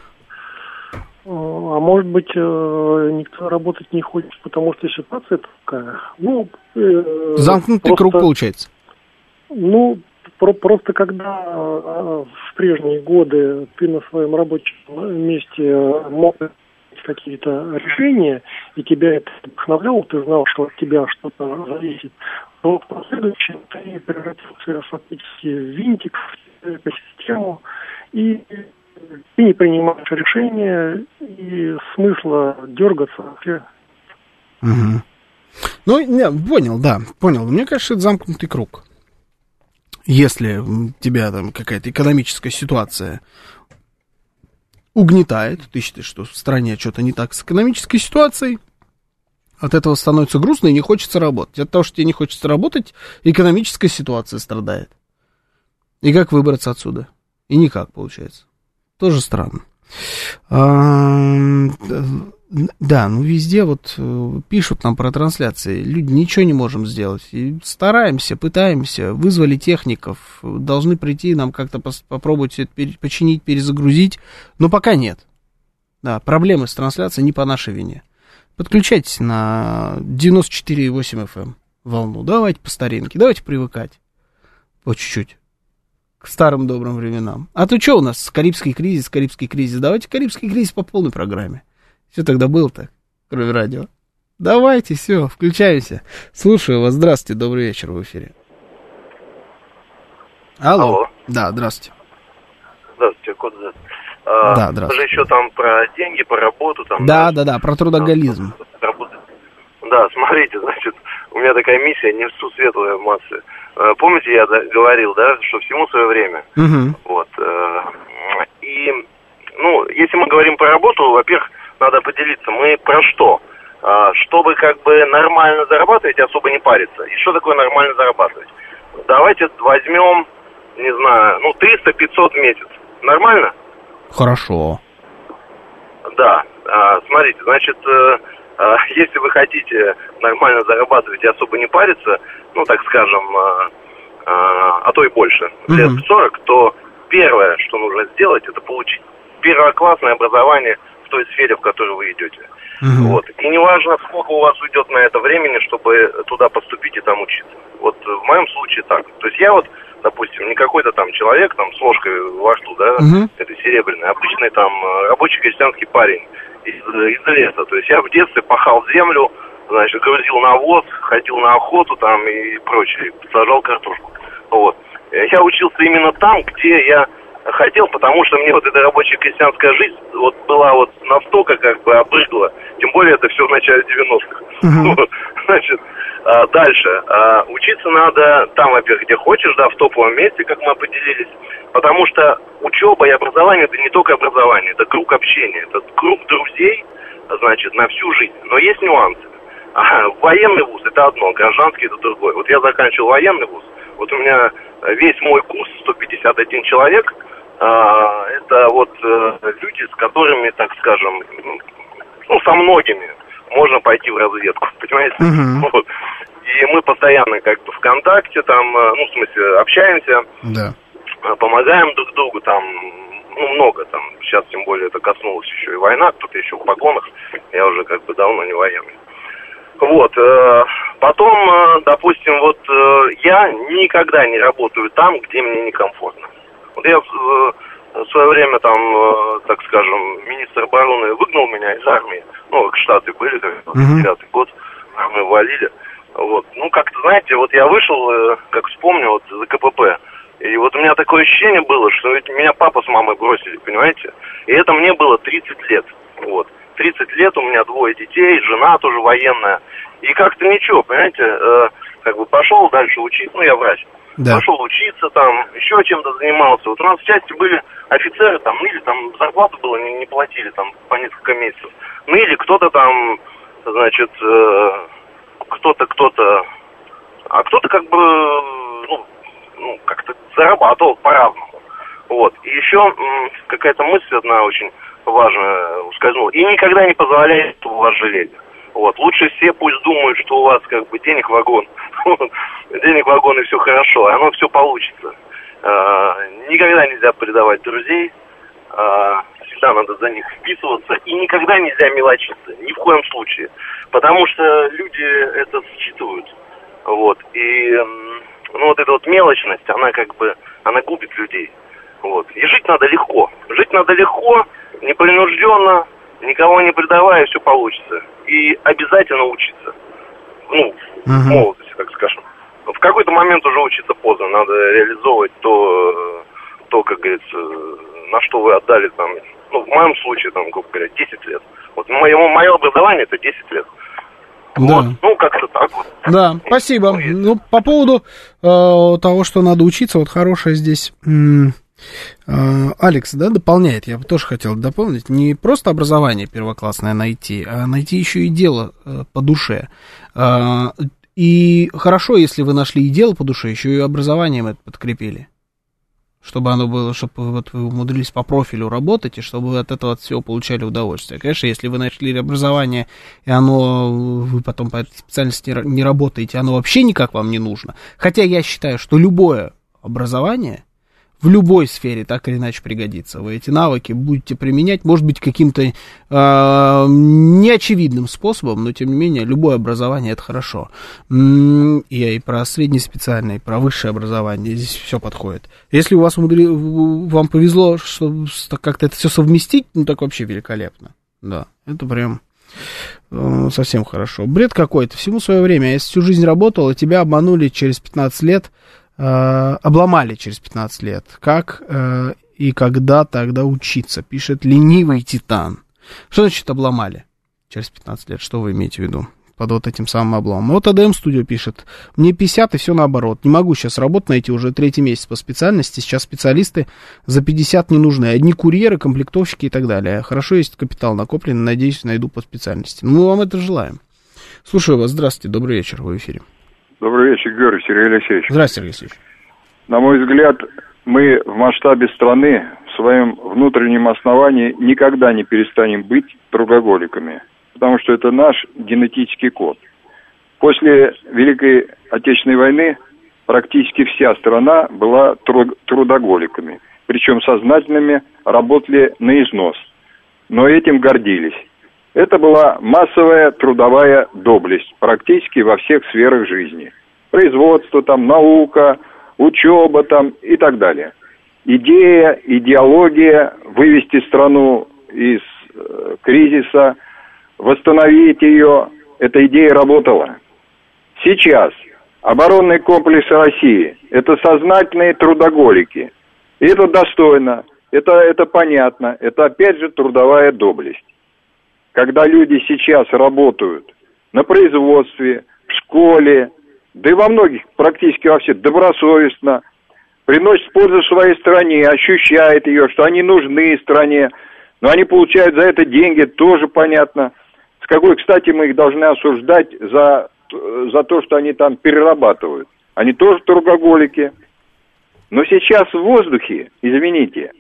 А может быть, никто работать не хочет, потому что ситуация такая. Замкнутый круг получается. Просто когда в прежние годы ты на своем рабочем месте мог какие-то решения, и тебя это вдохновляло, ты знал, что от тебя что-то зависит, то в последующем ты превратился фактически в винтик в экосистему, и ты не принимаешь решения, и смысла дергаться вообще. Угу. Понял. Мне кажется, это замкнутый круг. Если у тебя там какая-то экономическая ситуация угнетает, ты считаешь, что в стране что-то не так с экономической ситуацией, от этого становится грустно и не хочется работать. От того, что тебе не хочется работать, экономическая ситуация страдает. И как выбраться отсюда? И никак, получается. Тоже странно. Да, везде вот пишут нам про трансляции. Люди, ничего не можем сделать. И стараемся, пытаемся, вызвали техников. Должны прийти, нам как-то попробовать это починить, перезагрузить. Но пока нет. Да, проблемы с трансляцией не по нашей вине. Подключайтесь на 94,8 FM волну. Давайте по старинке, давайте привыкать. По чуть-чуть. К старым добрым временам. А то что у нас? Карибский кризис. Давайте Карибский кризис по полной программе. Все тогда было так, кроме радио. Давайте, все, включаемся. Слушаю вас. Здравствуйте, добрый вечер, в эфире. Алло. Да, здравствуйте. Здравствуйте, код Z. Да, здравствуйте. Вы же еще там про деньги, по работу. Да, про трудоголизм. Да, смотрите, значит, у меня такая миссия, несу светлые массы. Помните, я говорил, да, что всему свое время. Угу. Вот. И, если мы говорим про работу, во-первых, надо поделиться, мы про что? Чтобы как бы нормально зарабатывать и особо не париться. И что такое нормально зарабатывать? Давайте возьмем, не знаю, 300-500 в месяц. Нормально? Хорошо. Да. Смотрите, значит, если вы хотите нормально зарабатывать и особо не париться, так скажем, а то и больше, лет 40, то первое, что нужно сделать, это получить первоклассное образование в той сфере, в которую вы идете. Вот. И неважно, сколько у вас уйдет на это времени, чтобы туда поступить и там учиться. Вот в моем случае так. То есть я допустим, не какой-то там человек с ложкой во рту, да, это серебряный, обычный рабочий крестьянский парень из леса. То есть я в детстве пахал землю, значит, грузил навоз, ходил на охоту и прочее, сажал картошку. Вот. Я учился именно там, где я хотел, потому что мне эта рабочая крестьянская жизнь была настолько обрыгла, тем более это все в начале 90-х. Значит, дальше. Учиться надо там, во-первых, где хочешь, да, в топовом месте, как мы определились, потому что учеба и образование — это не только образование, это круг общения, это круг друзей, значит, на всю жизнь. Но есть нюансы. Военный вуз — это одно, гражданский — это другое. Вот я заканчивал военный вуз, у меня весь мой курс, 151 человек, это люди, с которыми, так скажем, со многими можно пойти в разведку, понимаете? И мы постоянно в контакте, в смысле, общаемся, помогаем друг другу, много, сейчас тем более это коснулось еще и война, кто-то еще в погонах, я уже давно не военный. Вот, потом, допустим, я никогда не работаю там, где мне некомфортно. Я в свое время там, так скажем, министр обороны выгнал меня из армии. Ну, как Штаты были, как 9-й год, армию валили. Вот. Ну, как-то, знаете, вот я вышел, как вспомню, вот за КПП. И вот у меня такое ощущение было, что ведь меня папа с мамой бросили, понимаете? И это мне было 30 лет. Вот. 30 лет, у меня 2 детей, жена тоже военная. И как-то ничего, понимаете, как бы пошел дальше учиться, ну, я врач. Да. Пошел учиться там, еще чем-то занимался. Вот у нас в части были офицеры, там, ныли, там, зарплату было не платили, там, по несколько месяцев. Ныли, кто-то там, значит, кто-то, а кто-то как бы, ну, как-то зарабатывал по-разному. Вот. И еще какая-то мысль одна очень важная ускользнула. И никогда не позволяет, что у вас жалеть. Вот. Лучше все пусть думают, что у вас как бы денег вагон. Денег вагон и все хорошо. Оно все получится. Никогда нельзя предавать друзей. Всегда надо за них вписываться. И никогда нельзя мелочиться. Ни в коем случае. Потому что люди это считывают. Вот. И ну, вот эта вот мелочность, она как бы, она губит людей. Вот. И жить надо легко. Жить надо легко, непринужденно, никого не предавая, все получится. И обязательно учиться. Ну, в молодости, так скажем. В какой-то момент уже учиться поздно. Надо реализовывать то, как говорится, на что вы отдали там. Ну, в моем случае, там, грубо говоря, 10 лет. Вот мое образование это 10 лет. Да. Вот, ну, как-то так вот. Да, спасибо. Ну, по поводу того, что надо учиться, вот хорошая здесь Алекс, да, дополняет, я бы тоже хотел дополнить, не просто образование первоклассное найти, а найти еще и дело по душе. И хорошо, если вы нашли и дело по душе, еще и образованием это подкрепили. Чтобы оно было, чтобы вот вы умудрились по профилю работать, и чтобы вы от этого от всего получали удовольствие. Конечно, если вы нашли образование, и вы потом по этой специальности не работаете, оно вообще никак вам не нужно. Хотя я считаю, что любое образование в любой сфере так или иначе пригодится. Вы эти навыки будете применять, может быть, каким-то неочевидным способом, но, тем не менее, любое образование – это хорошо. Я и про среднеспециальное, и про высшее образование, здесь все подходит. Если у вас вам повезло, что как-то это все совместить, ну, так вообще великолепно. Да, это прям совсем хорошо. Бред какой-то, всему свое время. Если всю жизнь работал, и тебя обманули через 15 лет, обломали через 15 лет. Как и когда тогда учиться? Пишет ленивый титан. Что значит обломали через 15 лет? Что вы имеете в виду под вот этим самым обломом? Вот АДМ Студио пишет. Мне 50 и все наоборот. Не могу сейчас работу найти уже 3-й месяц по специальности. Сейчас специалисты за 50 не нужны. Одни курьеры, комплектовщики и так далее. Хорошо, есть капитал накопленный. Надеюсь, найду по специальности. Мы вам это желаем. Слушаю вас. Здравствуйте. Добрый вечер. Вы в эфире. Добрый вечер, Георгий, Сергей Алексеевич. Здравствуйте, Сергей Алексеевич. На мой взгляд, мы в масштабе страны в своем внутреннем основании никогда не перестанем быть трудоголиками, потому что это наш генетический код. После Великой Отечественной войны практически вся страна была трудоголиками, причем сознательными, работали на износ, но этим гордились. Это была массовая трудовая доблесть практически во всех сферах жизни. Производство, там, наука, учеба там, и так далее. Идея, идеология вывести страну из кризиса, восстановить ее, эта идея работала. Сейчас оборонный комплекс России – это сознательные трудоголики. И это достойно, это понятно, это опять же трудовая доблесть. Когда люди сейчас работают на производстве, в школе, да и во многих, практически во всех, добросовестно, приносят пользу своей стране, ощущают ее, что они нужны стране, но они получают за это деньги, тоже понятно. С какой, кстати, мы их должны осуждать за то, что они там перерабатывают. Они тоже трудоголики. Но сейчас в воздухе, извините,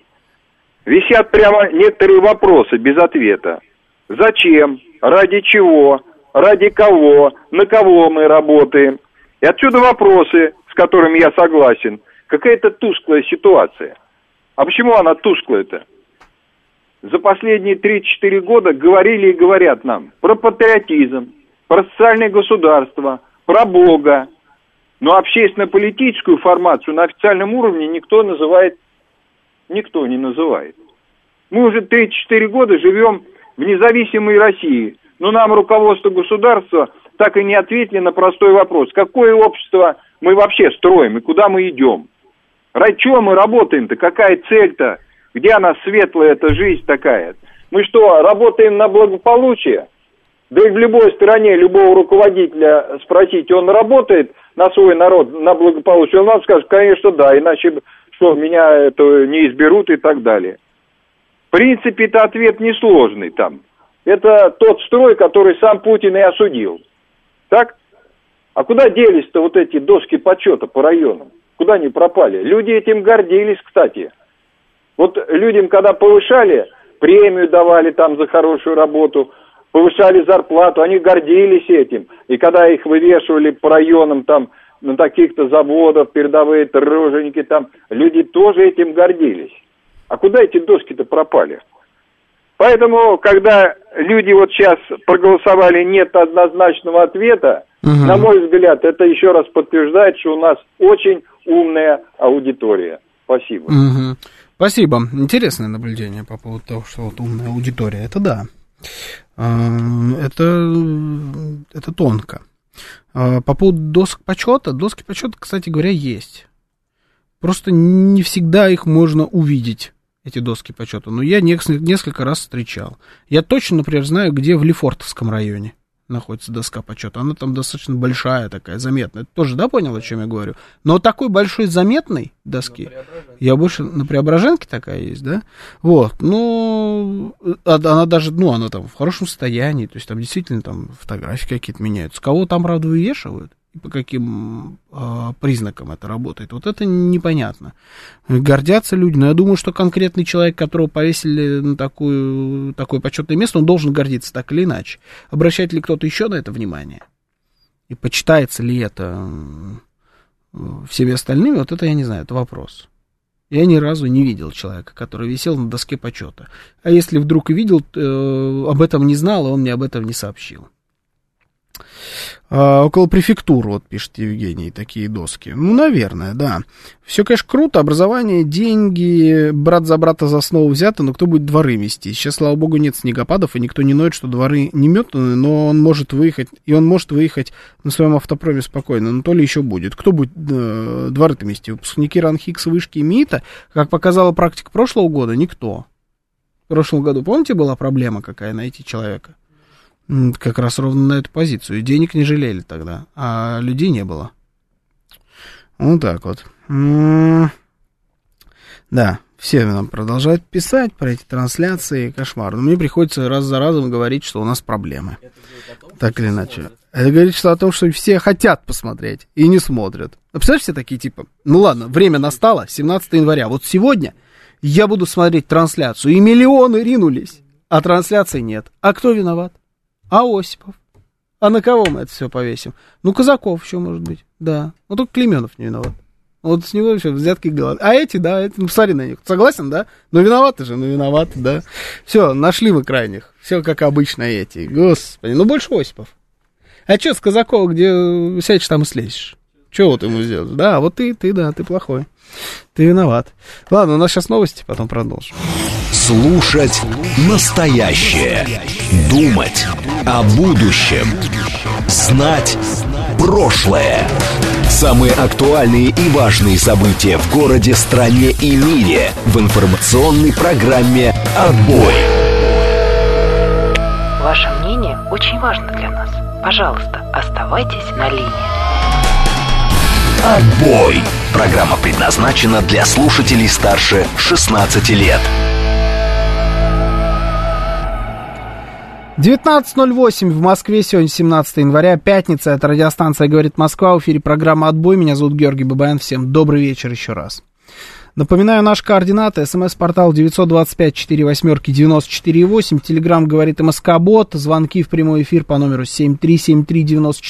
висят прямо некоторые вопросы без ответа. Зачем? Ради чего? Ради кого? На кого мы работаем? И отсюда вопросы, с которыми я согласен. Какая-то тусклая ситуация. А почему она тусклая-то? За последние 3-4 года говорили и говорят нам про патриотизм, про социальное государство, про Бога. Но общественно-политическую формацию на официальном уровне никто называть никто не называет. Мы уже 3-4 года живем в независимой России, но нам руководство государства так и не ответили на простой вопрос. Какое общество мы вообще строим и куда мы идем? Ради чего мы работаем-то? Какая цель-то? Где она светлая, эта жизнь такая? Мы что, работаем на благополучие? Да и в любой стране, любого руководителя спросить, он работает на свой народ, на благополучие? Он вам скажет, конечно, да, иначе что, меня это не изберут и так далее. В принципе, это ответ несложный там. Это тот строй, который сам Путин и осудил. Так? А куда делись-то вот эти доски почета по районам? Куда они пропали? Люди этим гордились, кстати. Вот людям, когда повышали, премию давали там за хорошую работу, повышали зарплату, они гордились этим. И когда их вывешивали по районам там на таких-то заводах, передовые труженики там, люди тоже этим гордились. А куда эти доски-то пропали? Поэтому, когда люди вот сейчас проголосовали «нет» однозначного ответа, на мой взгляд, это еще раз подтверждает, что у нас очень умная аудитория. Спасибо. Спасибо. Интересное наблюдение по поводу того, что вот умная аудитория. Это да. Это тонко. По поводу досок почета. Доски почета, кстати говоря, есть. Просто не всегда их можно увидеть, эти доски почета. Но я несколько раз встречал. Я точно, например, знаю, где в Лефортовском районе находится доска почета. Она там достаточно большая такая, заметная. Ты тоже, да, понял, о чем я говорю? Но такой большой заметной доски, я больше на Преображенке такая есть, да? Вот, ну, она даже, ну, она там в хорошем состоянии, то есть там действительно там фотографии какие-то меняются. Кого там, правда, вывешивают? И по каким признакам это работает, вот это непонятно. Гордятся люди, но я думаю, что конкретный человек, которого повесили на такое почетное место, он должен гордиться так или иначе. Обращает ли кто-то еще на это внимание? И почитается ли это всеми остальными, вот это я не знаю, это вопрос. Я ни разу не видел человека, который висел на доске почета. А если вдруг и видел, об этом не знал, и он мне об этом не сообщил. Около префектур, вот пишет Евгений, такие доски. Ну, наверное, да. Все, конечно, круто, образование, деньги, брат за брата за основу взято, но кто будет дворы мести? Сейчас, слава богу, нет снегопадов, и никто не ноет, что дворы не метаны, но он может выехать, и он может выехать на своем автопроме спокойно, но то ли еще будет. Кто будет дворы-то мести? Выпускники РАНХИКСа, вышки и МИИТа, как показала практика прошлого года, никто. В прошлом году, помните, была проблема какая найти человека? Как раз ровно на эту позицию. Денег не жалели тогда, а людей не было. Вот так вот. Да, все нам продолжают писать про эти трансляции. Кошмар. Но мне приходится раз за разом говорить, что у нас проблемы. Так или иначе. Это говорит, что о том, что все хотят посмотреть и не смотрят. Представляешь, все такие типа, ну ладно, время настало, 17 января. Вот сегодня я буду смотреть трансляцию. И миллионы ринулись, а трансляции нет. А кто виноват? А Осипов? А на кого мы это все повесим? Ну, Казаков еще, может быть, да. Ну, только Клейменов не виноват. Вот с него еще взятки голод. А эти, да, ну, посмотри на них. Согласен, да? Ну, виноваты же, ну, виноваты, да. Все, нашли мы крайних. Все, как обычно, эти. Господи, ну, больше Осипов. А что с Казакова, где сядешь, там и слезешь? Что вот ему сделать? Да, вот ты, да, ты плохой. Ты виноват. Ладно, у нас сейчас новости, потом продолжим. Слушать настоящее. Думать о будущем. Знать прошлое. Самые актуальные и важные события в городе, стране и мире в информационной программе «Отбой». Ваше мнение очень важно для нас. Пожалуйста, оставайтесь на линии. «Отбой». Программа предназначена для слушателей старше 16 лет. 19:08 в Москве, сегодня 17 января, пятница, это радиостанция «Говорит Москва», в эфире программа «Отбой», меня зовут Георгий Бабаян, всем добрый вечер еще раз. Напоминаю, наши координаты, смс-портал 925-48-94-8, телеграмм «Говорит МСК-бот», звонки в прямой эфир по номеру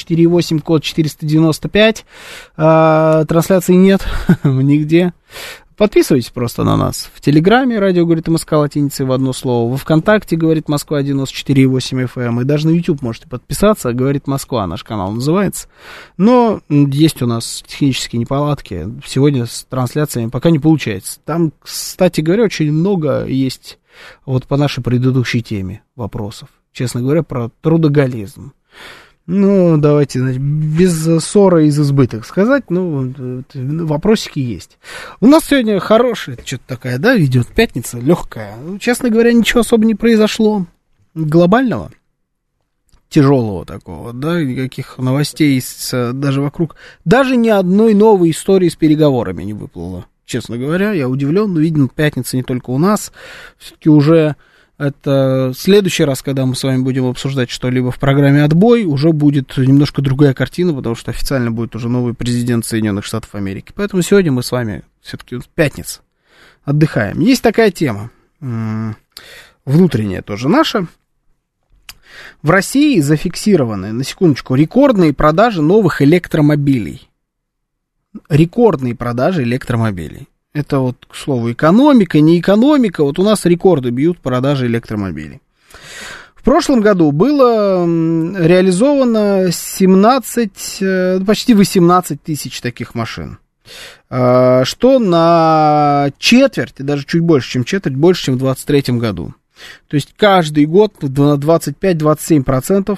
7373948, код 495, трансляции нет нигде. Подписывайтесь просто на нас в Телеграме, радио говорит МСК латиницей в одно слово, во ВКонтакте говорит Москва 94,8 FM, и даже на YouTube можете подписаться, говорит Москва, наш канал называется. Но есть у нас технические неполадки, сегодня с трансляциями пока не получается. Там, кстати говоря, очень много есть вот по нашей предыдущей теме вопросов, честно говоря, про трудоголизм. Ну, давайте, значит, без ссоры из избыток сказать, ну, вопросики есть. У нас сегодня хорошая, что-то такая, да, идет пятница, легкая. Ну, честно говоря, ничего особо не произошло глобального, тяжелого такого, да, никаких новостей даже вокруг, даже ни одной новой истории с переговорами не выплыло. Честно говоря, я удивлен, но, видимо, пятница не только у нас, все-таки уже... Это следующий раз, когда мы с вами будем обсуждать что-либо в программе «Отбой», уже будет немножко другая картина, потому что официально будет уже новый президент Соединенных Штатов Америки. Поэтому сегодня мы с вами, все-таки пятница, отдыхаем. Есть такая тема, внутренняя тоже наша. В России зафиксированы, на секундочку, рекордные продажи новых электромобилей. Рекордные продажи электромобилей. Это вот, к слову, экономика, не экономика. Вот у нас рекорды бьют продажи электромобилей. В прошлом году было реализовано почти 18 тысяч таких машин. Что на четверть, даже чуть больше, чем четверть, больше, чем в 2023 году. То есть каждый год на 25-27%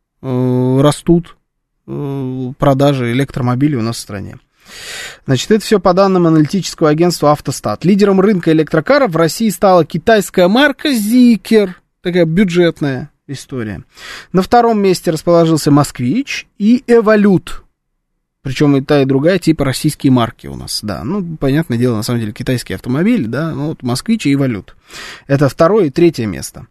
растут продажи электромобилей у нас в стране. Значит, это все по данным аналитического агентства «Автостат». Лидером рынка электрокаров в России стала китайская марка «Зикер». Такая бюджетная история. На втором месте расположился «Москвич» и «Эволют». Причем и та, и другая типа российские марки у нас, да. Ну, понятное дело, на самом деле, китайские автомобили, да. Ну, вот «Москвич» и «Эволют». Это второе и третье место.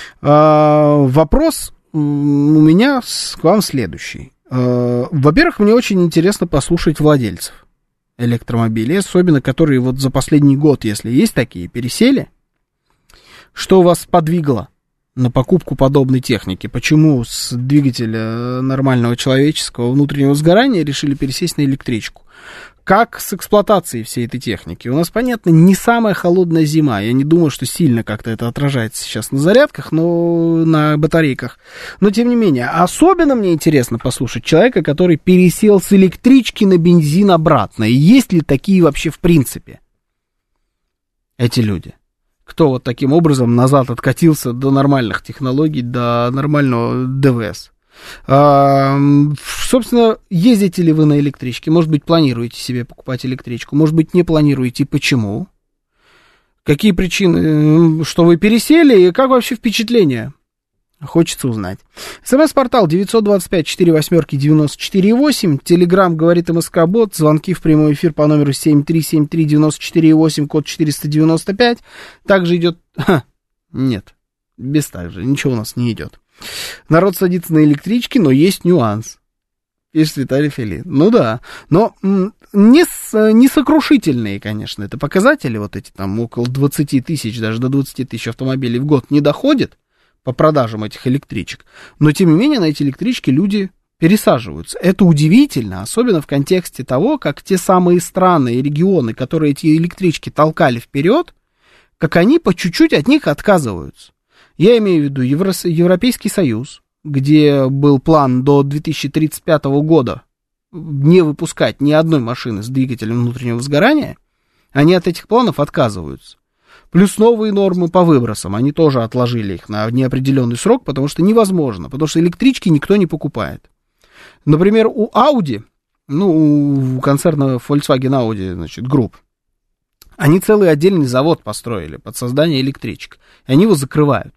Вопрос у меня к вам следующий. Во-первых, мне очень интересно послушать владельцев электромобилей, особенно которые вот за последний год, если есть такие, пересели. Что вас подвигло на покупку подобной техники? Почему с двигателя нормального человеческого внутреннего сгорания решили пересесть на электричку? Как с эксплуатацией всей этой техники? У нас, понятно, не самая холодная зима. Я не думаю, что сильно как-то это отражается сейчас на зарядках, но на батарейках. Но, тем не менее, особенно мне интересно послушать человека, который пересел с электрички на бензин обратно. И есть ли такие вообще в принципе эти люди? Кто вот таким образом назад откатился до нормальных технологий, до нормального ДВС? Собственно, ездите ли вы на электричке? Может быть, планируете себе покупать электричку? Может быть, не планируете? Почему? Какие причины, что вы пересели? И как вообще впечатление? Хочется узнать. СМС-портал 925-48-94-8. Телеграм говорит МСК-бот. Звонки в прямой эфир по номеру 7373948, код 495. Также идет... Нет, без также. Ничего у нас не идет. Народ садится на электрички, но есть нюанс. Пишет Виталий Филин. Ну да, но не сокрушительные, конечно, это показатели, вот эти там около 20 тысяч, даже до 20 тысяч автомобилей в год не доходит по продажам этих электричек. Но, тем не менее, на эти электрички люди пересаживаются. Это удивительно, особенно в контексте того, как те самые страны и регионы, которые эти электрички толкали вперед, как они по чуть-чуть от них отказываются. Я имею в виду Европейский Союз, где был план до 2035 года не выпускать ни одной машины с двигателем внутреннего сгорания, они от этих планов отказываются. Плюс новые нормы по выбросам, они тоже отложили их на неопределенный срок, потому что невозможно, потому что электрички никто не покупает. Например, у Audi, у концерна Volkswagen Audi, значит, Group, они целый отдельный завод построили под создание электричек, и они его закрывают.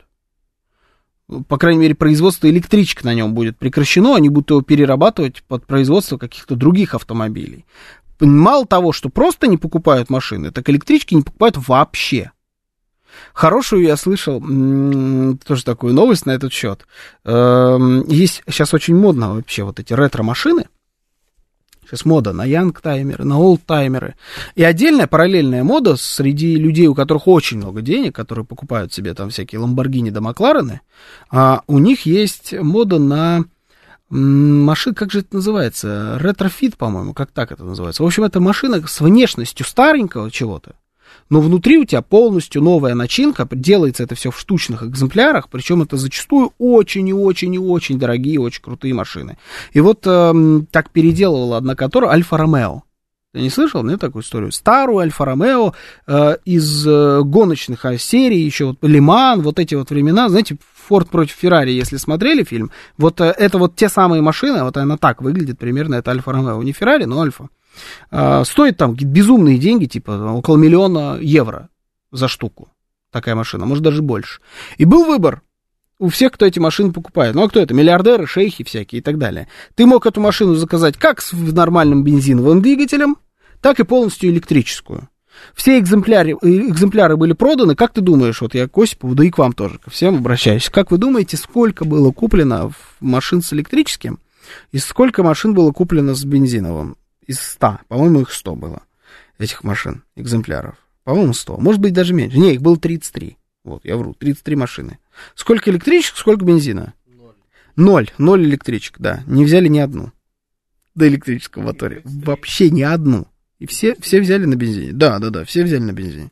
По крайней мере, производство электричек на нем будет прекращено, они будут его перерабатывать под производство каких-то других автомобилей. Мало того, что просто не покупают машины, так электрички не покупают вообще. Хорошую я слышал, тоже такую новость на этот счет. Есть сейчас очень модно вообще вот эти ретро-машины. Сейчас мода на янгтаймеры, на олдтаймеры. И отдельная параллельная мода среди людей, у которых очень много денег, которые покупают себе там всякие Ламборгини да Макларены, у них есть мода на машины, как же это называется? Ретрофит, по-моему, как так это называется. В общем, это машина с внешностью старенького чего-то, но внутри у тебя полностью новая начинка, делается это все в штучных экземплярах, причем это зачастую очень и очень и очень дорогие, очень крутые машины. И вот так переделывала одна которая Альфа-Ромео. Ты не слышал, нет, такую историю? Старую Альфа-Ромео из гоночных серий, еще вот Лиман, вот эти вот времена, знаете, Форд против Феррари, если смотрели фильм, вот это вот те самые машины, вот она так выглядит примерно, это Альфа-Ромео, не Феррари, но Альфа. Стоит там безумные деньги, типа около 1 000 000 евро за штуку, такая машина, может даже больше. И был выбор у всех, кто эти машины покупает. Ну, а кто это? Миллиардеры, шейхи всякие и так далее. Ты мог эту машину заказать как с нормальным бензиновым двигателем, так и полностью электрическую. Все экземпляры были проданы. Как ты думаешь, вот я к Осипову, да и к вам тоже, ко всем обращаюсь. Как вы думаете, сколько было куплено машин с электрическим и сколько машин было куплено с бензиновым? Из 100. По-моему, их 100 было, этих машин, экземпляров. По-моему, 100. Может быть, даже меньше. Не, их было 33. Вот, я вру, 33 машины. Сколько электричек, сколько бензина? 0 электричек, да. Не взяли ни одну до электрического мотора. Вообще ни одну. И все взяли на бензине. Да, все взяли на бензине.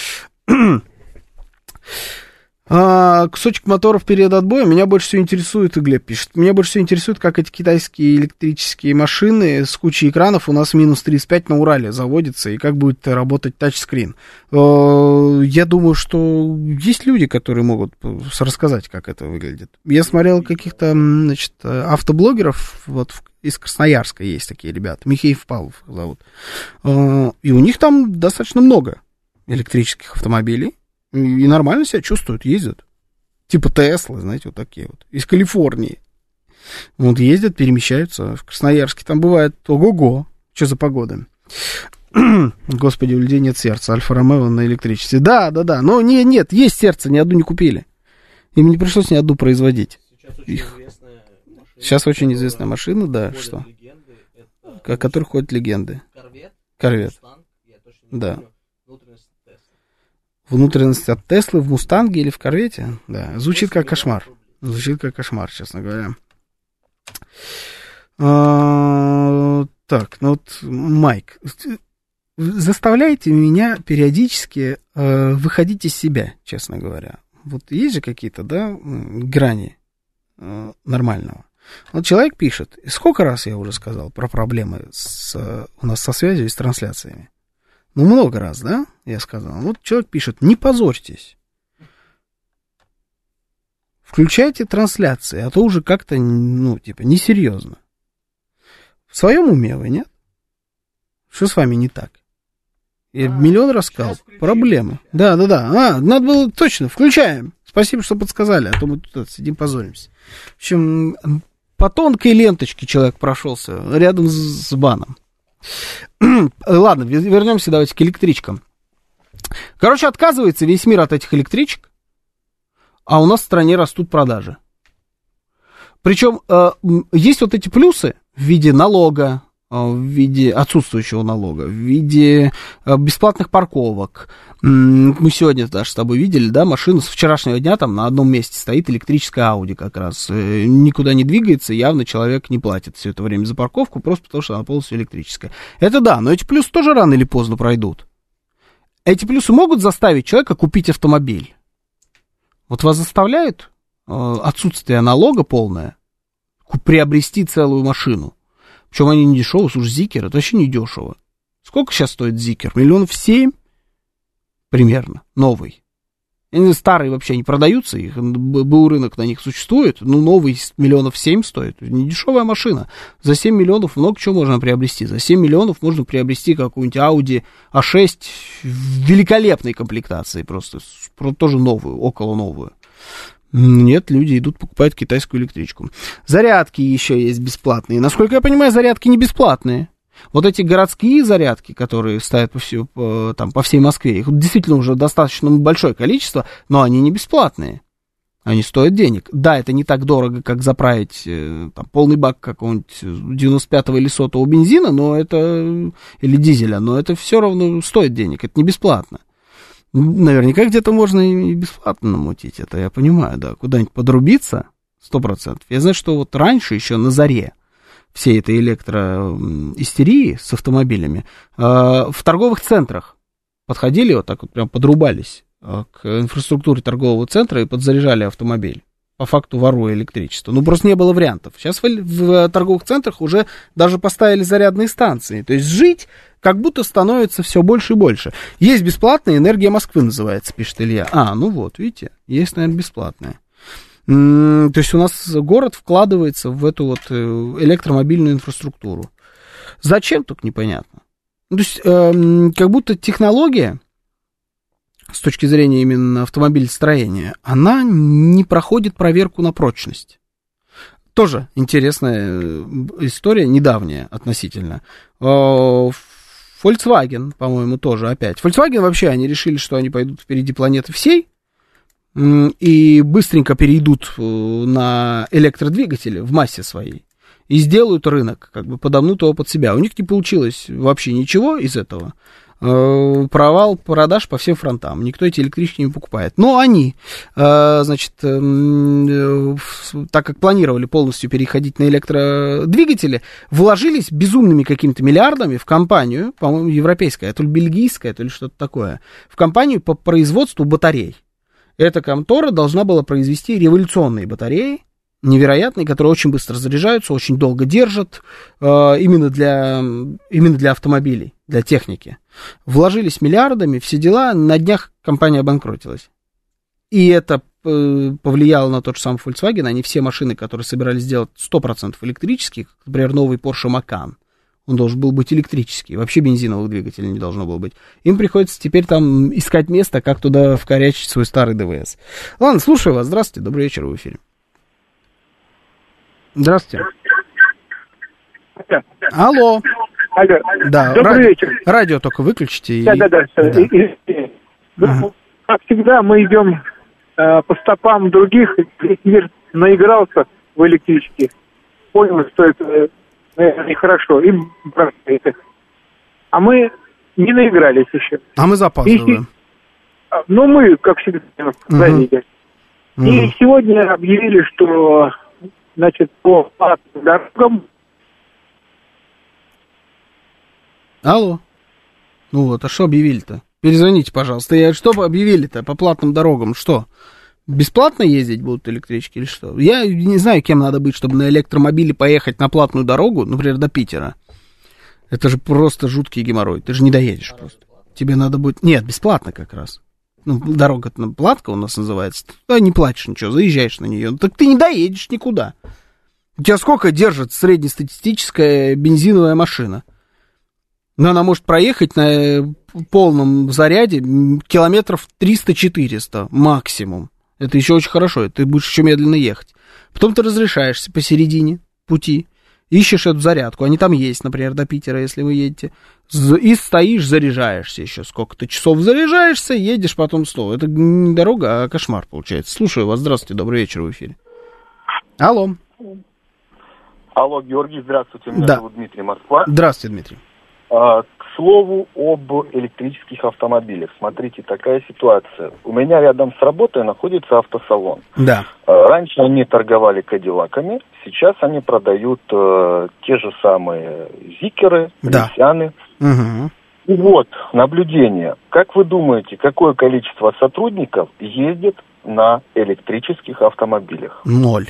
Кусочек моторов перед отбоем. Меня больше всего интересует, и Глеб пишет, меня больше всего интересует, как эти китайские электрические машины с кучей экранов у нас минус 35 на Урале заводятся, и как будет работать тачскрин. Я думаю, что есть люди, которые могут рассказать, как это выглядит. Я смотрел каких-то, значит, автоблогеров, вот из Красноярска есть такие ребята, Михеев Павлов зовут, и у них там достаточно много электрических автомобилей. И нормально себя чувствуют, ездят. Типа Теслы, знаете, вот такие вот. Из Калифорнии. Вот ездят, перемещаются. В Красноярске там бывает ого-го. Что за погода? Господи, у людей нет сердца. Альфа-Ромео на электричестве. Да. Но нет, есть сердце, ни одну не купили. Им не пришлось ни одну производить. Сейчас очень известная машина, да, что? О которой ходят легенды. Корвет. Да. Внутренность от Теслы в Мустанге или в Корвете? Да, звучит как кошмар. Звучит как кошмар, честно говоря. Так, ну вот, Майк, заставляете меня периодически выходить из себя, честно говоря. Вот есть же какие-то, да, грани нормального. Вот человек пишет, сколько раз я уже сказал про проблемы у нас со связью и с трансляциями. Ну, много раз, да, я сказал. Вот человек пишет, не позорьтесь. Включайте трансляции, а то уже как-то, ну, типа, несерьезно. В своем уме вы, нет? Что с вами не так? Я миллион раз сказал. Проблемы. Да. Надо было точно, включаем. Спасибо, что подсказали, а то мы тут сидим, позоримся. В общем, по тонкой ленточке человек прошелся рядом с баном. Ладно, вернемся давайте к электричкам. Короче, отказывается весь мир от этих электричек, а у нас в стране растут продажи. Причем есть вот эти плюсы в виде налога, в виде отсутствующего налога, в виде бесплатных парковок. Мы сегодня даже с тобой видели, да, машину с вчерашнего дня там на одном месте стоит электрическая Audi как раз. Никуда не двигается, явно человек не платит все это время за парковку, просто потому что она полностью электрическая. Это да, но эти плюсы тоже рано или поздно пройдут. Эти плюсы могут заставить человека купить автомобиль. Вот вас заставляет отсутствие налога полное приобрести целую машину. Причем они не дешевые, слушай, Зикер, это вообще не дешево. Сколько сейчас стоит Зикер? 7 миллионов? Примерно, новый. Старые вообще не продаются, их БУ рынок на них существует, но новый 7 миллионов стоит. Не дешевая машина. За 7 миллионов много чего можно приобрести. За 7 миллионов можно приобрести какую-нибудь Audi A6 в великолепной комплектации, просто тоже новую, около новую. Нет, люди идут, покупают китайскую электричку. Зарядки еще есть бесплатные. Насколько я понимаю, зарядки не бесплатные. Вот эти городские зарядки, которые стоят по всей Москве, их действительно уже достаточно большое количество, но они не бесплатные. Они стоят денег. Да, это не так дорого, как заправить там, полный бак какого-нибудь 95-го или 100-го бензина, или дизеля, но это все равно стоит денег, это не бесплатно. Наверняка где-то можно и бесплатно намутить, это я понимаю, да, куда-нибудь подрубиться, 100%. Я знаю, что вот раньше, еще на заре всей этой электроистерии с автомобилями, в торговых центрах подходили вот так вот, прям подрубались к инфраструктуре торгового центра и подзаряжали автомобиль, по факту воруя электричество. Ну, просто не было вариантов. Сейчас в торговых центрах уже даже поставили зарядные станции. То есть жить как будто становится все больше и больше. Есть бесплатная «Энергия Москвы» называется, пишет Илья. Ну вот, видите, есть, наверное, бесплатная. То есть у нас город вкладывается в эту вот электромобильную инфраструктуру. Зачем, только непонятно. То есть как будто технология, с точки зрения именно автомобилестроения, она не проходит проверку на прочность. Тоже интересная история, недавняя относительно. Volkswagen, по-моему, тоже опять. Volkswagen вообще, они решили, что они пойдут впереди планеты всей и быстренько перейдут на электродвигатели в массе своей и сделают рынок, как бы подомнут его под себя. У них не получилось вообще ничего из этого. Провал продаж по всем фронтам. Никто эти электрички не покупает. Но они, значит, так как планировали полностью переходить на электродвигатели, вложились безумными какими-то миллиардами в компанию, по-моему, европейская, то ли бельгийская, то ли что-то такое, в компанию по производству батарей. Эта контора должна была произвести революционные батареи, невероятные, которые очень быстро заряжаются, очень долго держат, именно для автомобилей, для техники. Вложились миллиардами, все дела, на днях компания обанкротилась. И это повлияло на тот же самый Volkswagen, они все машины, которые собирались сделать 100% электрические, например, новый Porsche Macan, он должен был быть электрический, вообще бензиновых двигателей не должно было быть. Им приходится теперь там искать место, как туда вкорячить свой старый ДВС. Ладно, слушаю вас, здравствуйте, добрый вечер, в эфире. Здравствуйте. Алло. Алло. Да, добрый вечер. Радио только выключите. Да. Как всегда, мы идем по стопам других. Весь мир наигрался в электричке. Понял, что это нехорошо. И бросает их. А мы не наигрались еще. А мы запаздываем. Ну, мы, как всегда, завидели. И сегодня объявили, что, значит, по дорогам... Алло. Ну вот, а что объявили-то? Перезвоните, пожалуйста. Что объявили-то по платным дорогам? Что? Бесплатно ездить будут электрички или что? Я не знаю, кем надо быть, чтобы на электромобиле поехать на платную дорогу, например, до Питера. Это же просто жуткий геморрой. Ты же не доедешь просто. Тебе надо будет... Нет, бесплатно как раз. Ну, дорога-то платка у нас называется. Ты не платишь ничего, заезжаешь на нее. Так ты не доедешь никуда. У тебя сколько держит среднестатистическая бензиновая машина? Но она может проехать на полном заряде километров 300-400 максимум. Это еще очень хорошо, ты будешь еще медленно ехать. Потом ты разрешаешься посередине пути, ищешь эту зарядку, они там есть, например, до Питера, если вы едете, и стоишь, заряжаешься еще. Сколько-то часов заряжаешься, едешь потом снова. Это не дорога, а кошмар получается. Слушаю вас, здравствуйте, добрый вечер в эфире. Алло. Алло, Георгий, здравствуйте, меня зовут Дмитрий, Москва. Здравствуйте, Дмитрий. К слову об электрических автомобилях. Смотрите, такая ситуация. У меня рядом с работой находится автосалон. Да. Раньше они торговали кадиллаками, сейчас они продают те же самые зикеры, Nissan. Угу. И вот, наблюдение. Как вы думаете, какое количество сотрудников ездит на электрических автомобилях? 0.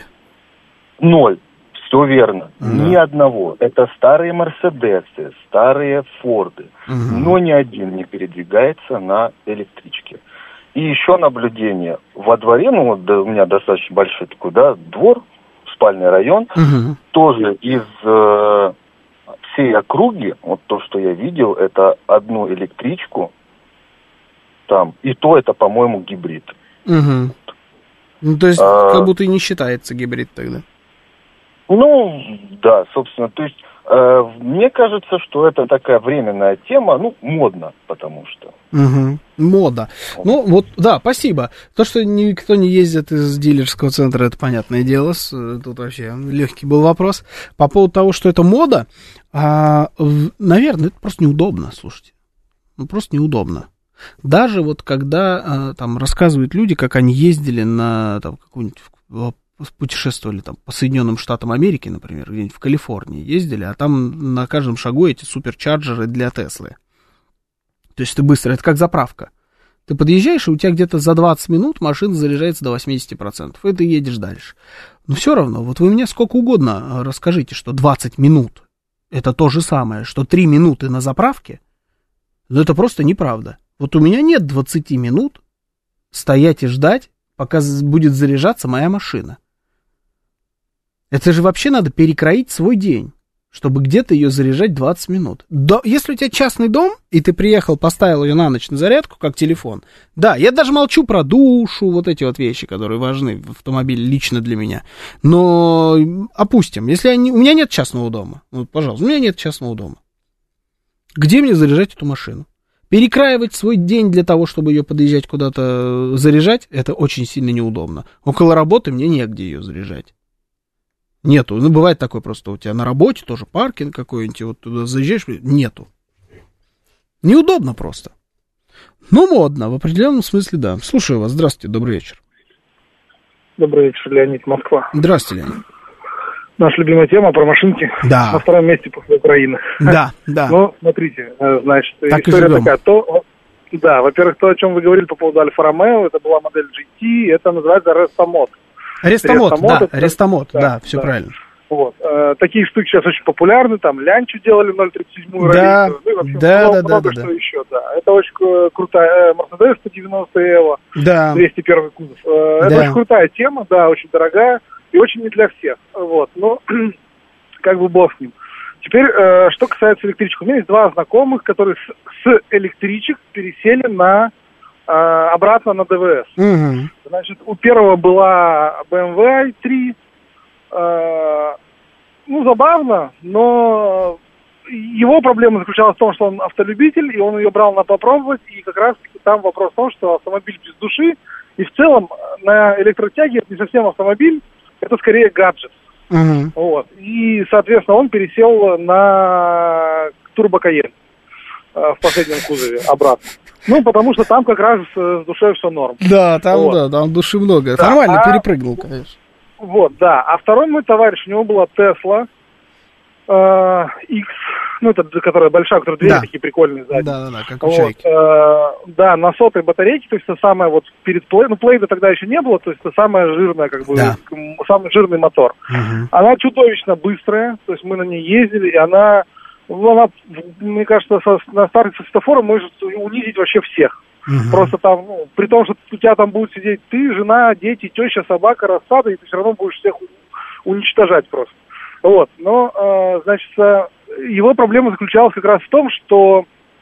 Все верно. Да. Ни одного. Это старые Мерседесы, старые Форды. Но ни один не передвигается на электричке. И еще наблюдение. Во дворе, ну вот у меня достаточно большой такой, двор, спальный район, тоже из всей округи, вот то, что я видел, это одну электричку там, и то это, по-моему, гибрид. Ну, то есть, как будто и не считается гибрид тогда. Ну, да, собственно, то есть, мне кажется, что это такая временная тема, ну, модно, потому что. Мода. Ну, вот, да, спасибо. То, что никто не ездит из дилерского центра, это понятное дело, тут вообще легкий был вопрос. По поводу того, что это мода, наверное, это просто неудобно, слушайте. Ну, просто неудобно. Даже вот когда там рассказывают люди, как они ездили на там, какую-нибудь... путешествовали там по Соединенным Штатам Америки, например, где-нибудь в Калифорнии ездили, а там на каждом шагу эти суперчарджеры для Теслы. То есть ты быстро, это как заправка. Ты подъезжаешь, и у тебя где-то за 20 минут машина заряжается до 80%, и ты едешь дальше. Но все равно, вот вы мне сколько угодно расскажите, что 20 минут это то же самое, что 3 минуты на заправке, но это просто неправда. Вот у меня нет 20 минут стоять и ждать, пока будет заряжаться моя машина. Это же вообще надо перекроить свой день, чтобы где-то ее заряжать 20 минут. Если у тебя частный дом, и ты приехал, поставил ее на ночь на зарядку, как телефон, да, я даже молчу про душу, вот эти вот вещи, которые важны в автомобиле лично для меня. Но опустим, если у меня нет частного дома, вот, пожалуйста, у меня нет частного дома. Где мне заряжать эту машину? Перекраивать свой день для того, чтобы ее подъезжать куда-то заряжать, это очень сильно неудобно. Около работы мне негде ее заряжать. Нету. Ну, бывает такое просто у тебя на работе тоже паркинг какой-нибудь, вот туда заезжаешь, нету. Неудобно просто. Но модно, в определенном смысле, да. Слушаю вас. Здравствуйте, добрый вечер. Добрый вечер, Леонид, Москва. Здравствуйте, Леонид. Наша любимая тема про машинки. Да. На втором месте после Украины. Да, да. Ну, смотрите, значит, так история такая. Да, во-первых, то, о чем вы говорили по поводу Альфа-Ромео, это была модель GT, это называется Рестомод. Рестомод, да, все правильно. Вот. Такие штуки сейчас очень популярны, там Лянчу делали 037-ю ролику, ну, вообще много что еще, да. Это очень крутая, Mercedes 190 Evo, да. 201 кузов. Это очень крутая тема, да, очень дорогая и очень не для всех, вот, но как бы бог с ним. Теперь, что касается электричек, у меня есть два знакомых, которые с электричек пересели обратно на ДВС. Угу. Значит, у первого была BMW i3. Ну, забавно, но его проблема заключалась в том, что он автолюбитель, и он ее брал на попробовать, и как раз-таки там вопрос в том, что автомобиль без души, и в целом на электротяге это не совсем автомобиль, это скорее гаджет. Угу. Вот. И, соответственно, он пересел на Turbo Cayenne в последнем кузове обратно. Ну, потому что там как раз с душой все норм. Да, там, вот. Да, там души много. Да, нормально перепрыгнул, конечно. Вот, да. А второй мой товарищ, у него была Tesla X, ну, это которая большая, которая двери такие прикольные сзади. Да, как у Чайки. Да, на 100-й батарейке, то есть это самое вот перед Play, ну, Play тогда еще не было, то есть это самая жирная, как бы, самый жирный мотор. Угу. Она чудовищно быстрая, то есть мы на ней ездили, и она, мне кажется, на старте светофора может унизить вообще всех. Угу. Просто там, ну, при том, что у тебя там будут сидеть ты, жена, дети, теща, собака, рассада, и ты все равно будешь всех уничтожать просто. Вот, но, значит, его проблема заключалась как раз в том, что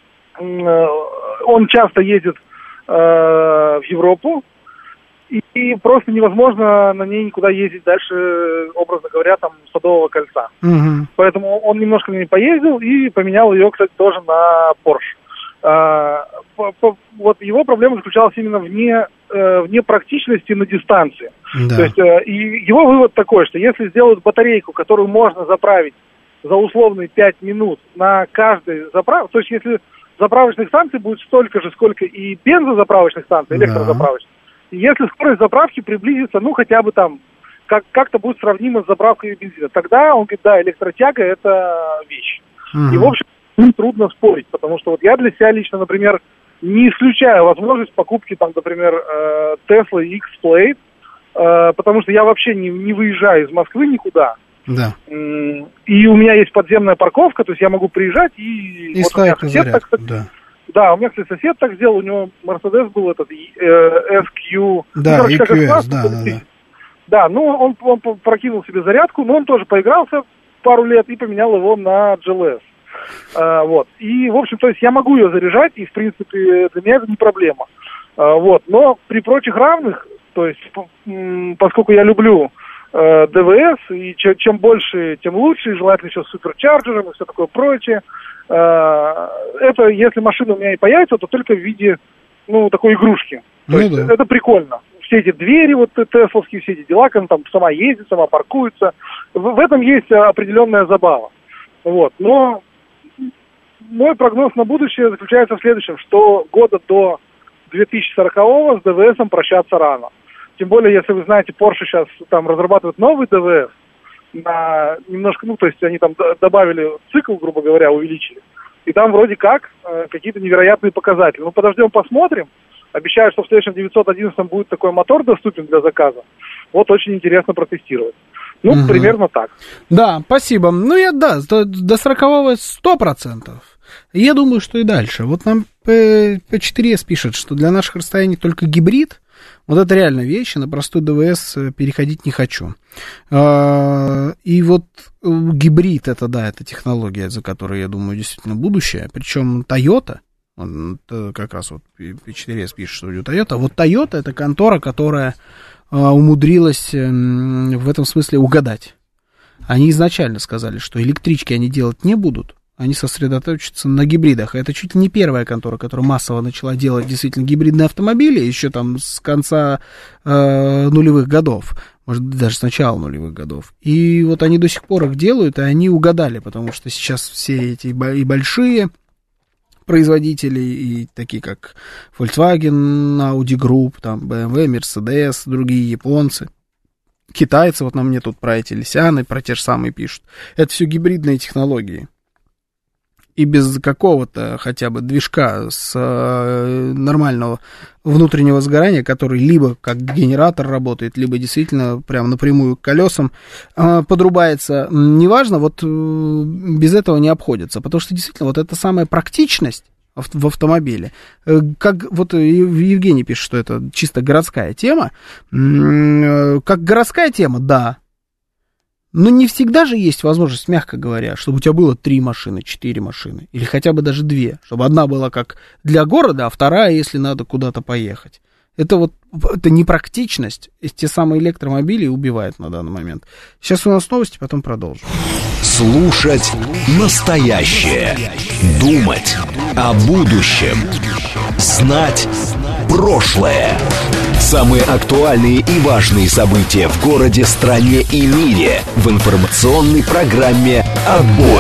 он часто ездит в Европу, и просто невозможно на ней никуда ездить дальше, образно говоря, там, Садового кольца. Угу. Поэтому он немножко на ней поездил и поменял ее, кстати, тоже на Porsche. Вот его проблема заключалась именно в непрактичности на дистанции. Да. То есть, и его вывод такой, что если сделают батарейку, которую можно заправить за условные 5 минут на каждой заправке, то есть если заправочных станций будет столько же, сколько и бензозаправочных станций, электрозаправочных, и если скорость заправки приблизится, ну, хотя бы там, как-то будет сравнимо с заправкой бензина, тогда он говорит, да, электротяга – это вещь. Угу. И, в общем, трудно спорить, потому что вот я для себя лично, например, не исключаю возможность покупки, там, например, Tesla X-Plate, потому что я вообще не выезжаю из Москвы никуда. Да. И у меня есть подземная парковка, то есть я могу приезжать и вот у меня сосед так, да, у меня, кстати, сосед так сделал, у него Mercedes был этот SQ. Да, ну, EQS, да. Да, ну он прокинул себе зарядку, но он тоже поигрался пару лет и поменял его на GLS. Вот. И, в общем, то есть я могу ее заряжать, и, в принципе, для меня это не проблема. Вот. Но при прочих равных, то есть, поскольку я люблю ДВС, и чем больше, тем лучше, и желательно еще с суперчарджером и все такое прочее, это, если машина у меня и появится, то только в виде, ну, такой игрушки. То есть, это прикольно. Все эти двери, вот, тесловские, все эти дела, когда там сама ездит, сама паркуется. В этом есть определенная забава. Вот. Но мой прогноз на будущее заключается в следующем, что года до 2040-го с ДВСом прощаться рано. Тем более, если вы знаете, Porsche сейчас там разрабатывает новый ДВС, на немножко, ну, то есть они там добавили цикл, грубо говоря, увеличили. и там вроде как какие-то невероятные показатели. Ну, подождем, посмотрим. Обещают, что в следующем 911 будет такой мотор доступен для заказа. Вот очень интересно протестировать. Ну, примерно так. Да, спасибо. Ну, до 40-го 100%. Я думаю, что и дальше. Вот нам P4S пишет, что для наших расстояний только гибрид. Вот это реально вещь, на простой ДВС переходить не хочу. И вот гибрид, это технология, за которой, я думаю, действительно будущее. Причем Toyota, как раз вот P4S пишет, что у Toyota. Вот Toyota — это контора, которая умудрилась в этом смысле угадать. Они изначально сказали, что электрички они делать не будут. Они сосредоточатся на гибридах. Это чуть ли не первая контора, которая массово начала делать действительно гибридные автомобили, еще там с конца нулевых годов, может, даже с начала нулевых годов. И вот они до сих пор их делают, и они угадали, потому что сейчас все эти и большие производители, и такие как Volkswagen, Audi Group, там BMW, Mercedes, другие японцы, китайцы, вот на мне тут про эти Лисяны, про те же самые пишут. Это все гибридные технологии. И без какого-то хотя бы движка с нормального внутреннего сгорания, который либо как генератор работает, либо действительно прям напрямую к колесам подрубается, неважно, вот без этого не обходится. Потому что действительно вот эта самая практичность в автомобиле, как вот Евгений пишет, что это чисто городская тема, как городская тема, да. Но не всегда же есть возможность, мягко говоря, чтобы у тебя было 3 машины, 4 машины, или хотя бы даже 2, чтобы одна была как для города, а вторая, если надо куда-то поехать. Это непрактичность. Те самые электромобили убивают на данный момент. Сейчас у нас новости, потом продолжим. Слушать настоящее. Думать о будущем. Знать прошлое. Самые актуальные и важные события в городе, стране и мире в информационной программе «Отбой».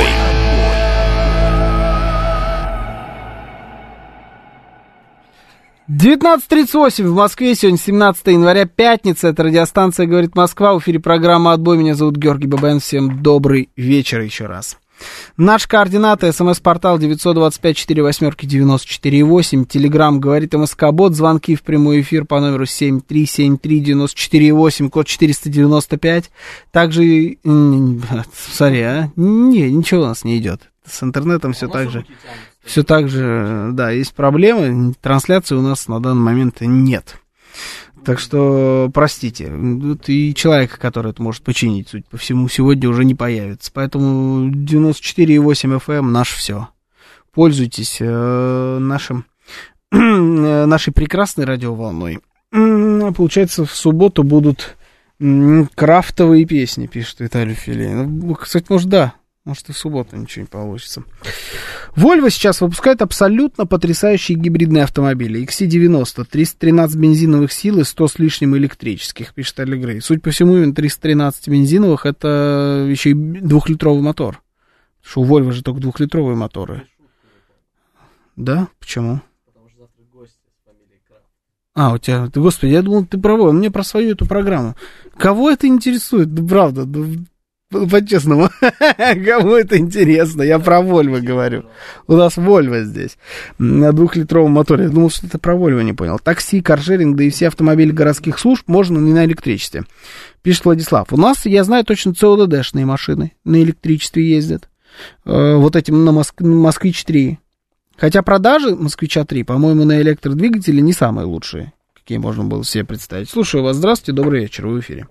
19:38 в Москве, сегодня 17 января, пятница, это радиостанция «Говорит Москва», в эфире программа «Отбой», меня зовут Георгий Бабаян, всем добрый вечер еще раз. Наши координаты: СМС-портал 925-48-94-8, Телеграм «Говорит МСК-бот», звонки в прямой эфир по номеру 7373948, код 495, также, ничего у нас не идет, с интернетом все так же. Все так же, да, есть проблемы, трансляции у нас на данный момент нет. Так что, простите, и человек, который это может починить, судя по всему, сегодня уже не появится. Поэтому 94,8 FM наш все. Пользуйтесь нашей прекрасной радиоволной. Получается, в субботу будут крафтовые песни, пишет Виталий Филей. Ну, кстати, может, и в субботу ничего не получится. Volvo сейчас выпускает абсолютно потрясающие гибридные автомобили. XC90, 313 бензиновых сил и 100 с лишним электрических, пишет Олег Грей. Судя по всему, именно 313 бензиновых — это еще и 2-литровый мотор. Потому что у Volvo же только 2-литровые моторы. Да? Почему? Потому что завтра гости с фамилией Крафт. У тебя... Господи, я думал, ты правой. Он мне про свою эту программу. Кого это интересует? Да правда, по-честному, кому это интересно? Я про Volvo говорю. У нас Volvo здесь, на 2-литровом моторе. Я думал, что ты про Volvo не понял. Такси, каршеринг, да и все автомобили городских служб можно не на электричестве. Пишет Владислав. У нас, я знаю точно, ЦОДДшные машины на электричестве ездят. Вот этим на Москвич-3. Хотя продажи Москвича-3, по-моему, на электродвигателе не самые лучшие, какие можно было себе представить. Слушаю вас. Здравствуйте, добрый вечер, вы в эфире.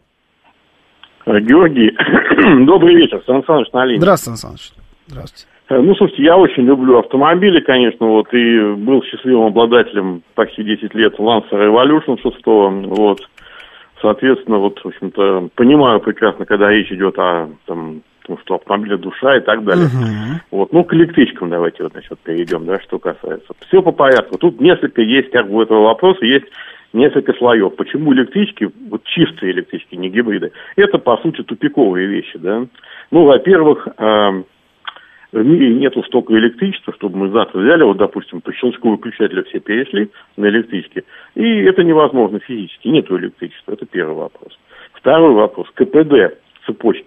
Георгий, добрый вечер, Сан Саныч на линии. Здравствуйте, Сан Саныч. Здравствуйте. Слушайте, я очень люблю автомобили, конечно, вот, и был счастливым обладателем почти 10 лет Lancer Evolution 6, вот, соответственно, вот, в общем-то, понимаю прекрасно, когда речь идет о, том, что автомобиля душа и так далее. Вот, к электричкам давайте вот, значит, перейдем, да, что касается. Все по порядку. Тут несколько есть, как бы, у этого вопроса есть несколько слоев. Почему электрички, вот чистые электрички, не гибриды, это, по сути, тупиковые вещи, да. Во-первых, в мире нету столько электричества, чтобы мы завтра взяли, вот, допустим, по щелчку выключателя все перешли на электрички, и это невозможно физически, нету электричества, это первый вопрос. Второй вопрос, КПД цепочки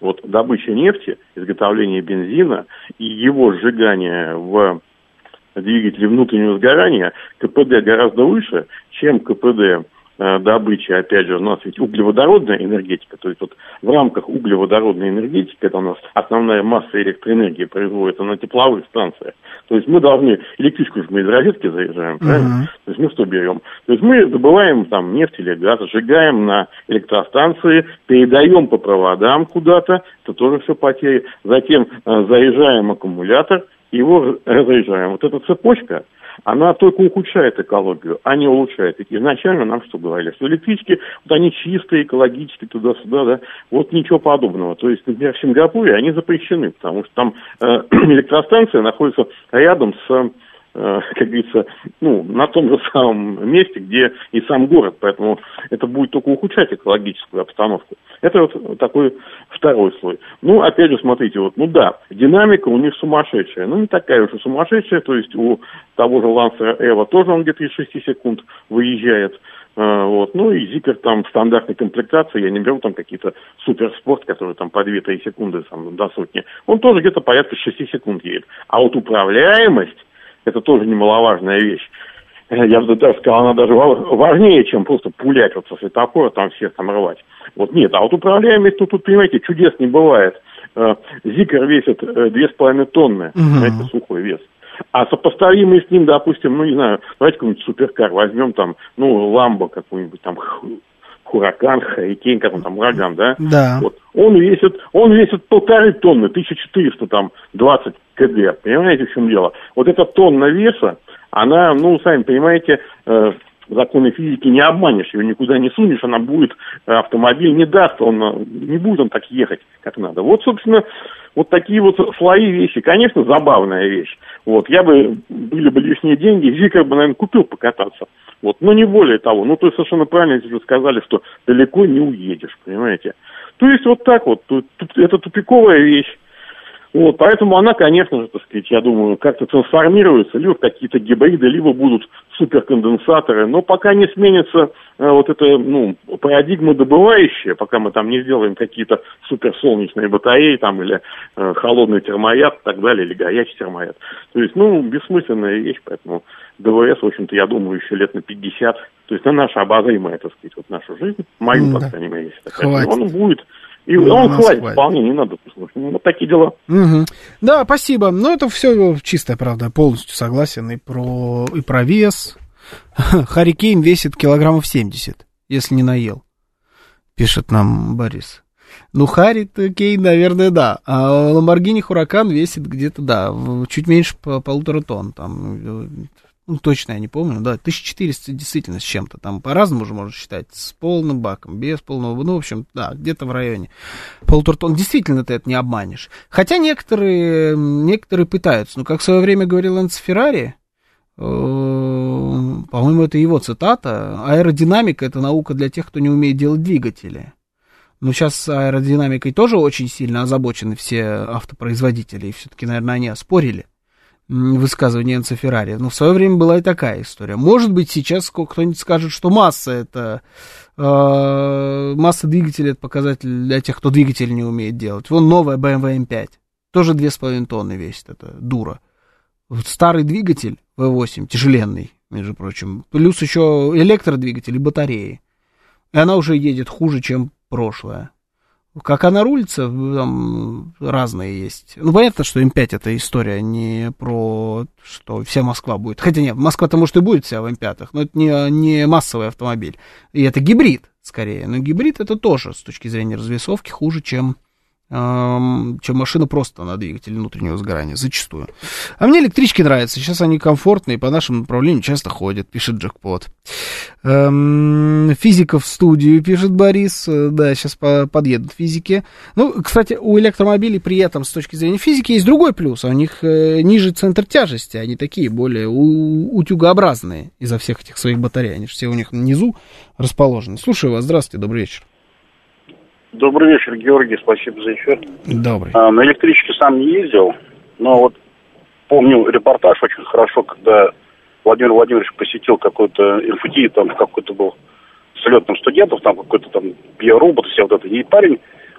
вот добыча нефти, изготовление бензина и его сжигание в двигателе внутреннего сгорания, КПД гораздо выше, чем КПД добычи, опять же, у нас ведь углеводородная энергетика, то есть вот в рамках углеводородной энергетики, это у нас основная масса электроэнергии производится на тепловых станциях, то есть мы должны, электричку же мы из розетки заезжаем, правильно? То есть мы что берем? То есть мы добываем там нефть или газ, сжигаем на электростанции, передаем по проводам куда-то, это тоже все потери, затем заряжаем аккумулятор, его разряжаем. Вот эта цепочка, она только ухудшает экологию, а не улучшает. И изначально нам что говорили, что электрички, вот они чистые, экологические, туда-сюда, да, вот ничего подобного. То есть, например, в Сингапуре они запрещены, потому что там электростанция находится рядом с, как говорится, ну, на том же самом месте, где и сам город, поэтому это будет только ухудшать экологическую обстановку. Это вот такой второй слой. Ну, опять же, смотрите, вот, ну да, динамика у них сумасшедшая, ну, не такая уж и сумасшедшая, то есть у того же Lancer Evo тоже он где-то из 6 секунд выезжает, вот, ну, и Zikr там стандартной комплектации, я не беру там какие-то суперспорт, которые там по 2-3 секунды там, до сотни, он тоже где-то порядка 6 секунд едет. А вот управляемость, это тоже немаловажная вещь. Я бы даже сказал, она даже важнее, чем просто пулять вот со светофора, там всех там рвать. Вот нет, а вот управляемость, ну тут, понимаете, чудес не бывает. Zikr весит 2,5 тонны, это сухой вес. А сопоставимый с ним, допустим, ну не знаю, давайте какой-нибудь суперкар возьмем там, ну, Ламбо какой-нибудь там, Huracan, Hurricane, как он там, ураган, да? Да. Вот. Он весит 1,5 тонны, 1400 там 20 кг. Понимаете, в чем дело? Вот эта тонна веса, она, ну, сами понимаете, законы физики не обманешь, ее никуда не сунешь, она будет, автомобиль не даст, не будет он так ехать, как надо. Вот, собственно, вот такие вот слои вещи. Конечно, забавная вещь. Вот, я бы, были бы лишние деньги, Zikr бы, наверное, купил покататься. Вот, но не более того. Ну, то есть совершенно правильно, если вы сказали, что далеко не уедешь, понимаете. То есть вот так вот, это тупиковая вещь. Вот, поэтому она, конечно же, так сказать, я думаю, как-то трансформируется, либо какие-то гибриды, либо будут суперконденсаторы, но пока не сменится вот эта, ну, парадигма добывающая, пока мы там не сделаем какие-то суперсолнечные батареи там, или холодный термояд и так далее, или горячий термояд. То есть, ну, бессмысленная вещь, поэтому ДВС, в общем-то, я думаю, еще лет на 50, то есть на наша обозримая, так сказать, вот нашу жизнь, мою, по крайней мере, если такая, он будет. И он хватит, вполне, не надо. Вот такие дела. Угу. Да, спасибо. Но это все чистая правда. Полностью согласен и про вес. Hurricane весит килограммов 70, если не наел. Пишет нам Борис. Ну, Hurricane, наверное, да. А Lamborghini Huracan весит где-то, да, чуть меньше 1,5 тонн. Там, ну, точно я не помню, да, 1400 действительно с чем-то, там по-разному уже можно считать, с полным баком, без полного, ну, в общем, да, где-то в районе 1,5 тонн, действительно ты это не обманешь. Хотя некоторые пытаются, ну, как в свое время говорил Энцо Феррари, по-моему, это его цитата, аэродинамика — это наука для тех, кто не умеет делать двигатели. Ну, сейчас с аэродинамикой тоже очень сильно озабочены все автопроизводители, и все-таки, наверное, они оспорили высказывание Энцо Феррари. Но в свое время была и такая история. Может быть, сейчас кто-нибудь скажет, что масса двигателя — это показатель для тех, кто двигатель не умеет делать. Вон новая BMW M5. Тоже 2,5 тонны весит. Это дура. Старый двигатель V8, тяжеленный, между прочим. Плюс еще электродвигатель и батареи. И она уже едет хуже, чем прошлая. Как она рулится, там разные есть. Ну, понятно, что М5 это история не про, что вся Москва будет. Хотя нет, Москва-то, может, и будет вся в М5, но это не массовый автомобиль. И это гибрид, скорее. Но гибрид это тоже, с точки зрения развесовки, хуже, чем машина просто на двигателе внутреннего сгорания, зачастую. А мне электрички нравятся, сейчас они комфортные, по нашему направлению часто ходят, пишет Джекпот. Физиков в студию, пишет Борис, да, сейчас подъедут физики. Ну, кстати, у электромобилей при этом, с точки зрения физики, есть другой плюс, у них ниже центр тяжести, они такие более утюгообразные из-за всех этих своих батарей, они же все у них внизу расположены. Слушаю вас, здравствуйте, добрый вечер. Добрый вечер, Георгий, спасибо за эфир. Добрый. На электричке сам не ездил, но вот помню репортаж очень хорошо, когда Владимир Владимирович посетил какой-то МФТИ, там какой-то был с летным студентом, там какой-то там биоробот, все вот это, и парень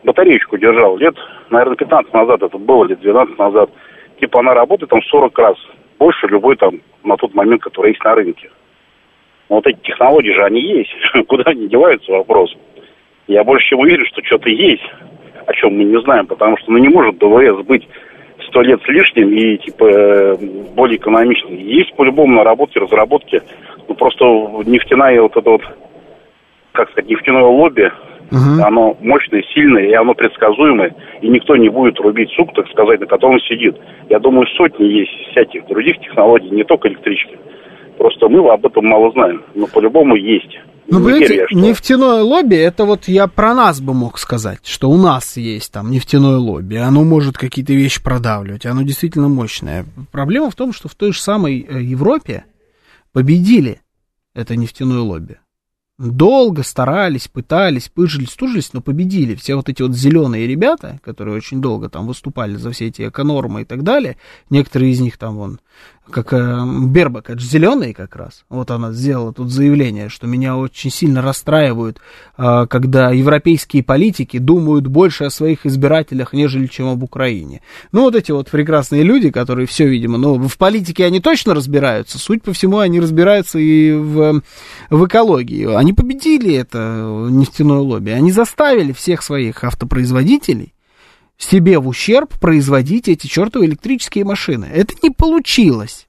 батареечку держал. Лет, наверное, 15 назад это было, лет 12 назад. Типа она работает там 40 раз больше любой там на тот момент, который есть на рынке. Но вот эти технологии же, они есть. Куда они деваются, вопрос. Я больше чем уверен, что что-то есть, о чем мы не знаем, потому что не может ДВС быть 100 лет с лишним и типа более экономичным. Есть по-любому наработки, разработки. Ну просто нефтяная вот это вот, как сказать, нефтяное лобби, оно мощное, сильное, и оно предсказуемое, и никто не будет рубить сук, так сказать, на котором сидит. Я думаю, сотни есть всяких других технологий, не только электрички. Просто мы об этом мало знаем, но по-любому есть. Ну, понимаете, нефтяное лобби, это вот я про нас бы мог сказать, что у нас есть там нефтяное лобби, оно может какие-то вещи продавливать, оно действительно мощное. Проблема в том, что в той же самой Европе победили это нефтяное лобби. Долго старались, пытались, пыжились, тужились, но победили. Все вот эти вот зеленые ребята, которые очень долго там выступали за все эти эконормы и так далее, некоторые из них там вон, как Бербак, это же зеленые как раз. Вот она сделала тут заявление, что меня очень сильно расстраивают, когда европейские политики думают больше о своих избирателях, нежели чем об Украине. Ну, вот эти вот прекрасные люди, которые все, видимо, ну, в политике они точно разбираются, суть по всему, они разбираются и в экологии. Они победили это нефтяное лобби, они заставили всех своих автопроизводителей себе в ущерб производить эти чертовы электрические машины. Это не получилось.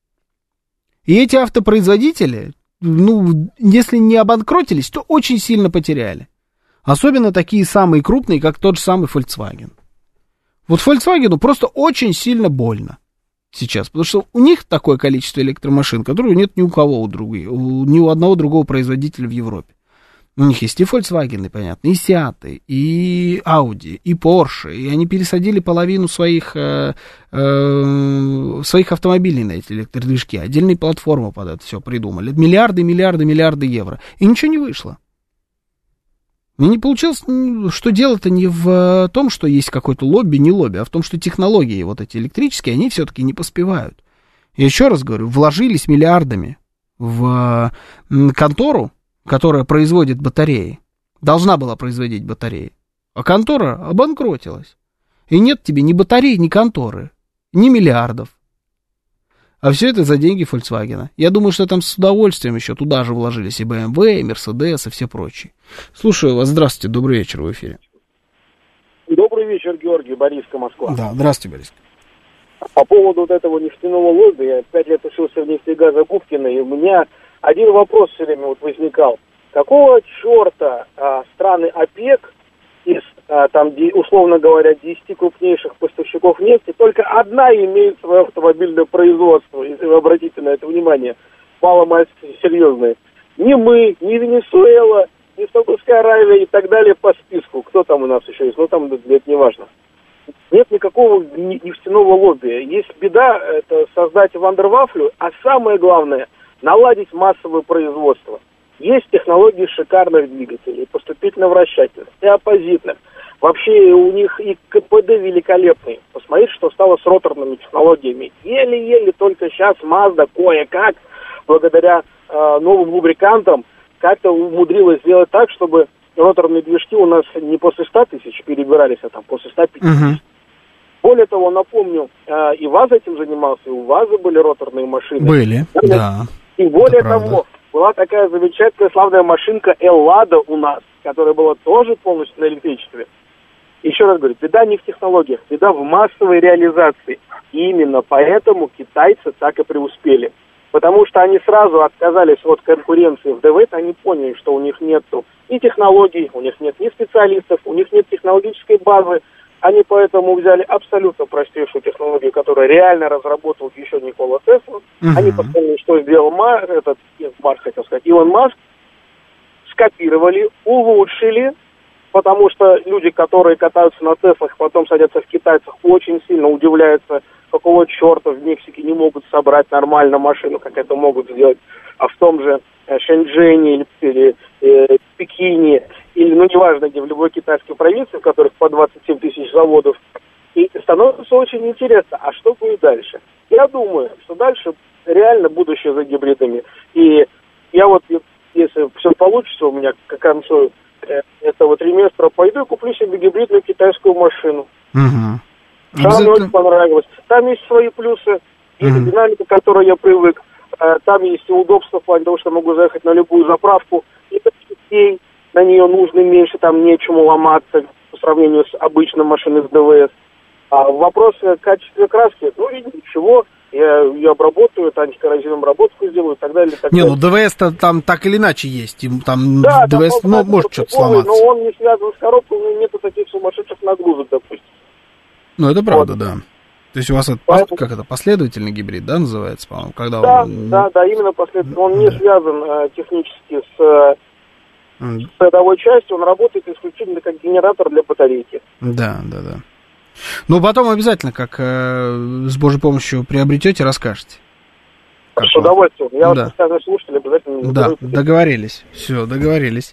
И эти автопроизводители, ну, если не обанкротились, то очень сильно потеряли. Особенно такие самые крупные, как тот же самый Volkswagen. Вот Volkswagen просто очень сильно больно сейчас, потому что у них такое количество электромашин, которого нет ни у кого, ни у одного другого производителя в Европе. У них есть и Volkswagen, понятно, и Seat, и Audi, и Porsche, и они пересадили половину своих автомобилей на эти электродвижки, отдельные платформы под это все придумали, миллиарды евро, и ничего не вышло. И не получилось, что дело-то не в том, что есть какое-то лобби, не лобби, а в том, что технологии вот эти электрические, они все-таки не поспевают. Я еще раз говорю, вложились миллиардами в контору, которая производит батареи, должна была производить батареи, а контора обанкротилась. И нет тебе ни батарей, ни конторы, ни миллиардов. А все это за деньги Volkswagen. Я думаю, что там с удовольствием еще туда же вложились и BMW, и Mercedes, и все прочие. Слушаю вас. Здравствуйте, добрый вечер, в эфире. Добрый вечер, Георгий, Борисска, Москва. Да, здравствуйте, Борис. По поводу вот этого нефтяного лобби, я 5 лет учился в нефтегазогубкино, и у меня один вопрос все время вот возникал. Какого черта страны ОПЕК из, там, условно говоря, 10 крупнейших поставщиков нефти, только одна имеет свое автомобильное производство, если вы обратите на это внимание, мало-мальски серьезное. Ни мы, ни Венесуэла, ни Саудовская Аравия и так далее по списку. Кто там у нас еще есть? Ну, там это не важно. Нет никакого нефтяного лобби. Есть беда, это создать вандервафлю, а самое главное – наладить массовое производство. Есть технологии шикарных двигателей, поступительно-вращательных и оппозитных. Вообще у них и КПД великолепный. Посмотрите, что стало с роторными технологиями. Еле-еле только сейчас Mazda кое-как, благодаря новым лубрикантам, как-то умудрилась сделать так, чтобы роторные движки у нас не после 100 тысяч перебирались, а там после 150. Более того, напомню, и ВАЗ этим занимался, и у ВАЗа были роторные машины. Были, да. И более того, была такая замечательная славная машинка Эллада у нас, которая была тоже полностью на электричестве. Еще раз говорю, беда не в технологиях, беда в массовой реализации. И именно поэтому китайцы так и преуспели. Потому что они сразу отказались от конкуренции в ДВ, они поняли, что у них нет ни технологий, у них нет ни специалистов, у них нет технологической базы. Они поэтому взяли абсолютно простейшую технологию, которую реально разработал еще Никола Тесла. Они посмотрели, что сделал Илон Маск, скопировали, улучшили, потому что люди, которые катаются на Теслах, потом садятся в китайцах, очень сильно удивляются, какого черта в Мексике не могут собрать нормально машину, как это могут сделать, а в том же Шэньчжэне или Пекине, или, ну, неважно, где, в любой китайской провинции, в которых по 27 тысяч заводов, и становится очень интересно, а что будет дальше? Я думаю, что дальше реально будущее за гибридами. И я вот, если все получится у меня к концу этого первого триместра пойду и куплю себе гибридную китайскую машину. Угу. Там мне очень понравилось. Там есть свои плюсы, есть динамика, к которой я привык. Там есть и удобство в плане того, что я могу заехать на любую заправку. И частей на нее нужно меньше, там нечему ломаться по сравнению с обычной машиной с ДВС. А вопрос качества краски, ну, ничего. Я ее обработаю, антикоррозийную обработку сделаю и так далее. Ну ДВС-то там так или иначе есть. Там да, ДВС там может что-то сломаться. Но он не связан с коробкой, у него нету таких сумасшедших нагрузок, допустим. Ну, это правда, да. То есть у вас это, как это, последовательный гибрид, да, называется, по-моему? Когда да, он... да, именно последовательный. Он не связан технически с ходовой частью, он работает исключительно как генератор для батарейки. Да. Ну, потом обязательно, как с Божьей помощью приобретете, расскажете. С удовольствием. Я вот постоянно слушатель, обязательно... Да, договорились. Все, договорились.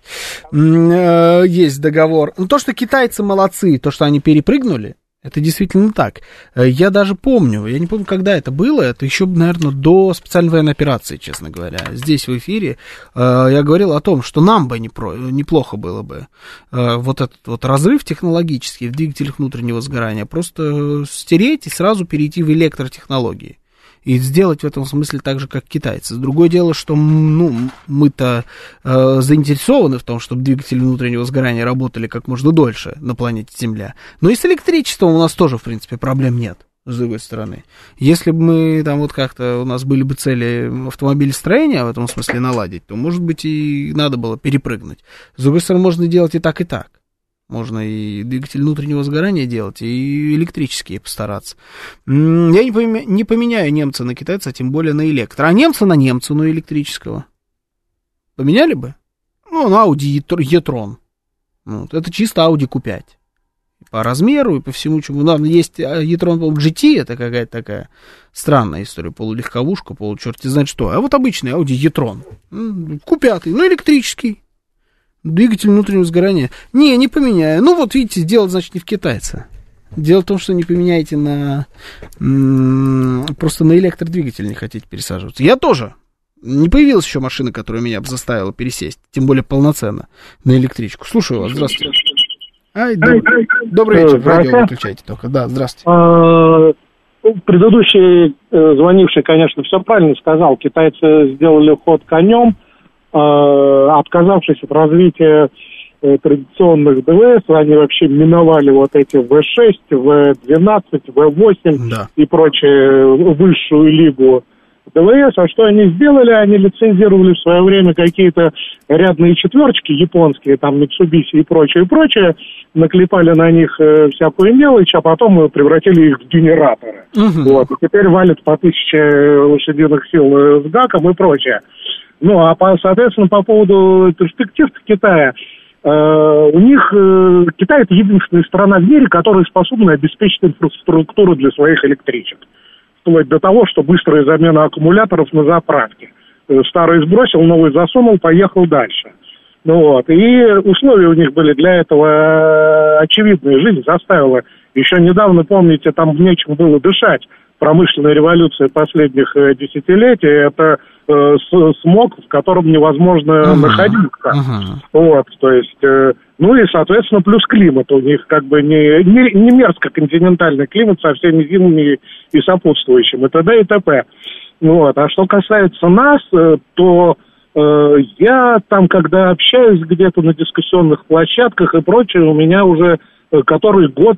Есть договор. Ну, то, что китайцы молодцы, то, что они перепрыгнули, это действительно так. Я даже помню, я не помню, когда это было, это еще, наверное, до специальной военной операции, честно говоря. Здесь в эфире я говорил о том, что нам бы неплохо было бы вот этот вот разрыв технологический в двигателях внутреннего сгорания просто стереть и сразу перейти в электротехнологии. И сделать в этом смысле так же, как китайцы. Другое дело, что мы-то заинтересованы в том, чтобы двигатели внутреннего сгорания работали как можно дольше на планете Земля. Но и с электричеством у нас тоже, в принципе, проблем нет, с другой стороны. Если бы мы там вот как-то, у нас были бы цели автомобилестроения в этом смысле наладить, то, может быть, и надо было перепрыгнуть. С другой стороны, можно делать и так, и так. Можно и двигатель внутреннего сгорания делать, и электрические постараться. Я не поменяю немца на китайца, тем более на электро. А немца на немца, но электрического. Поменяли бы? Ну, на Audi e-tron. Вот. Это чисто Audi Q5. По размеру и по всему, чему. Главное, есть e-tron GT, это какая-то такая странная история. Полулегковушка, получерти знает что. А вот обычный Audi e-tron. Q5, ну электрический. Двигатель внутреннего сгорания. Не поменяю. Ну, вот видите, дело, значит, не в китайце. Дело в том, что не поменяете просто на электродвигатель не хотите пересаживаться. Я тоже. Не появилась еще машина, которая меня бы заставила пересесть. Тем более полноценно на электричку. Слушаю вас. Здравствуйте. Добрый вечер. Радио выключайте только. Да, здравствуйте. Предыдущий звонивший, конечно, все правильно сказал. Китайцы сделали ход конем. Отказавшись от развития традиционных ДВС, они вообще миновали вот эти В6, В12, В8 и прочее высшую лигу ДВС. А что они сделали? Они лицензировали в свое время какие-то рядные четверочки японские, там Mitsubishi и прочее, наклепали на них всякую мелочь, а потом превратили их в генераторы. Вот, и теперь валят по 1000 лошадиных сил с гаком и прочее. Ну, а, соответственно, по поводу перспектив Китая, у них Китай — это единственная страна в мире, которая способна обеспечить инфраструктуру для своих электричек. Вплоть до того, что быстрая замена аккумуляторов на заправке. Старый сбросил, новый засунул, поехал дальше. Ну вот, и условия у них были для этого очевидные. Жизнь заставила. Еще недавно, помните, там нечем было дышать. Промышленная революция последних десятилетий — это смог, в котором невозможно находиться. Вот, то есть, ну и, соответственно, плюс климат у них как бы не мерзко-континентальный климат со всеми зимами и сопутствующим, и т.д. и т.п. Вот, а что касается нас, то я там, когда общаюсь где-то на дискуссионных площадках и прочее, у меня уже который год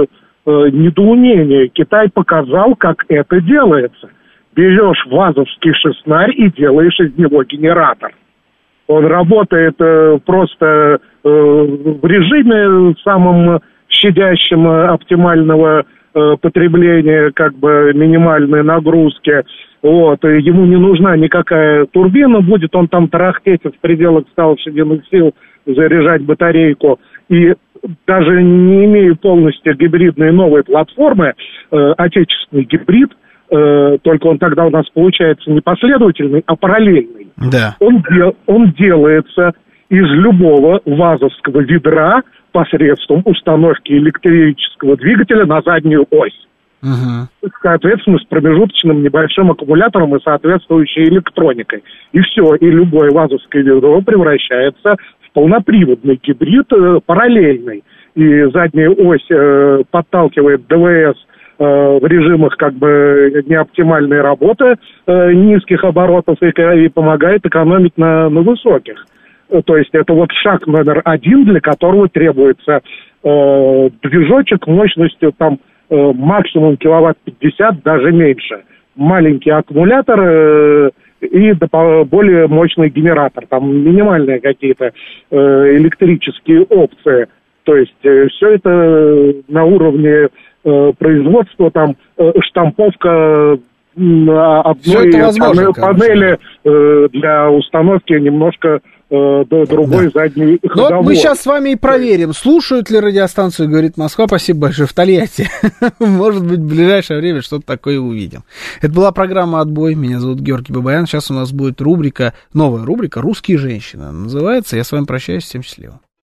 недоумение. Китай показал, как это делается. Берешь вазовский шестнарь и делаешь из него генератор. Он работает просто в режиме самым щадящем оптимального потребления, как бы минимальной нагрузки. Вот, и ему не нужна никакая турбина, будет он там тарахтеть в пределах 100 лошадиных сил, заряжать батарейку. И даже не имея полностью гибридной новой платформы, отечественный гибрид, только он тогда у нас получается не последовательный, а параллельный. Да. Он делается из любого вазовского ведра посредством установки электрического двигателя на заднюю ось. Соответственно, с промежуточным небольшим аккумулятором и соответствующей электроникой. И все, и любое вазовское ведро превращается в полноприводный гибрид параллельный. И задняя ось подталкивает ДВС в режимах как бы неоптимальной работы, низких оборотов и помогает экономить на высоких. То есть это вот шаг номер 1, для которого требуется движочек мощностью там максимум киловатт 50, даже меньше. Маленький аккумулятор и более мощный генератор. Там минимальные какие-то электрические опции. То есть все это на уровне производства, там штамповка одной панели для установки немножко другой задней ходовой. Ну вот мы сейчас с вами и проверим, слушают ли радиостанцию «Говорит Москва». Спасибо большое, в Тольятти. Может быть, в ближайшее время что-то такое увидим. Это была программа «Отбой». Меня зовут Георгий Бабаян. Сейчас у нас будет новая рубрика «Русские женщины». Называется. Я с вами прощаюсь. Всем счастливо.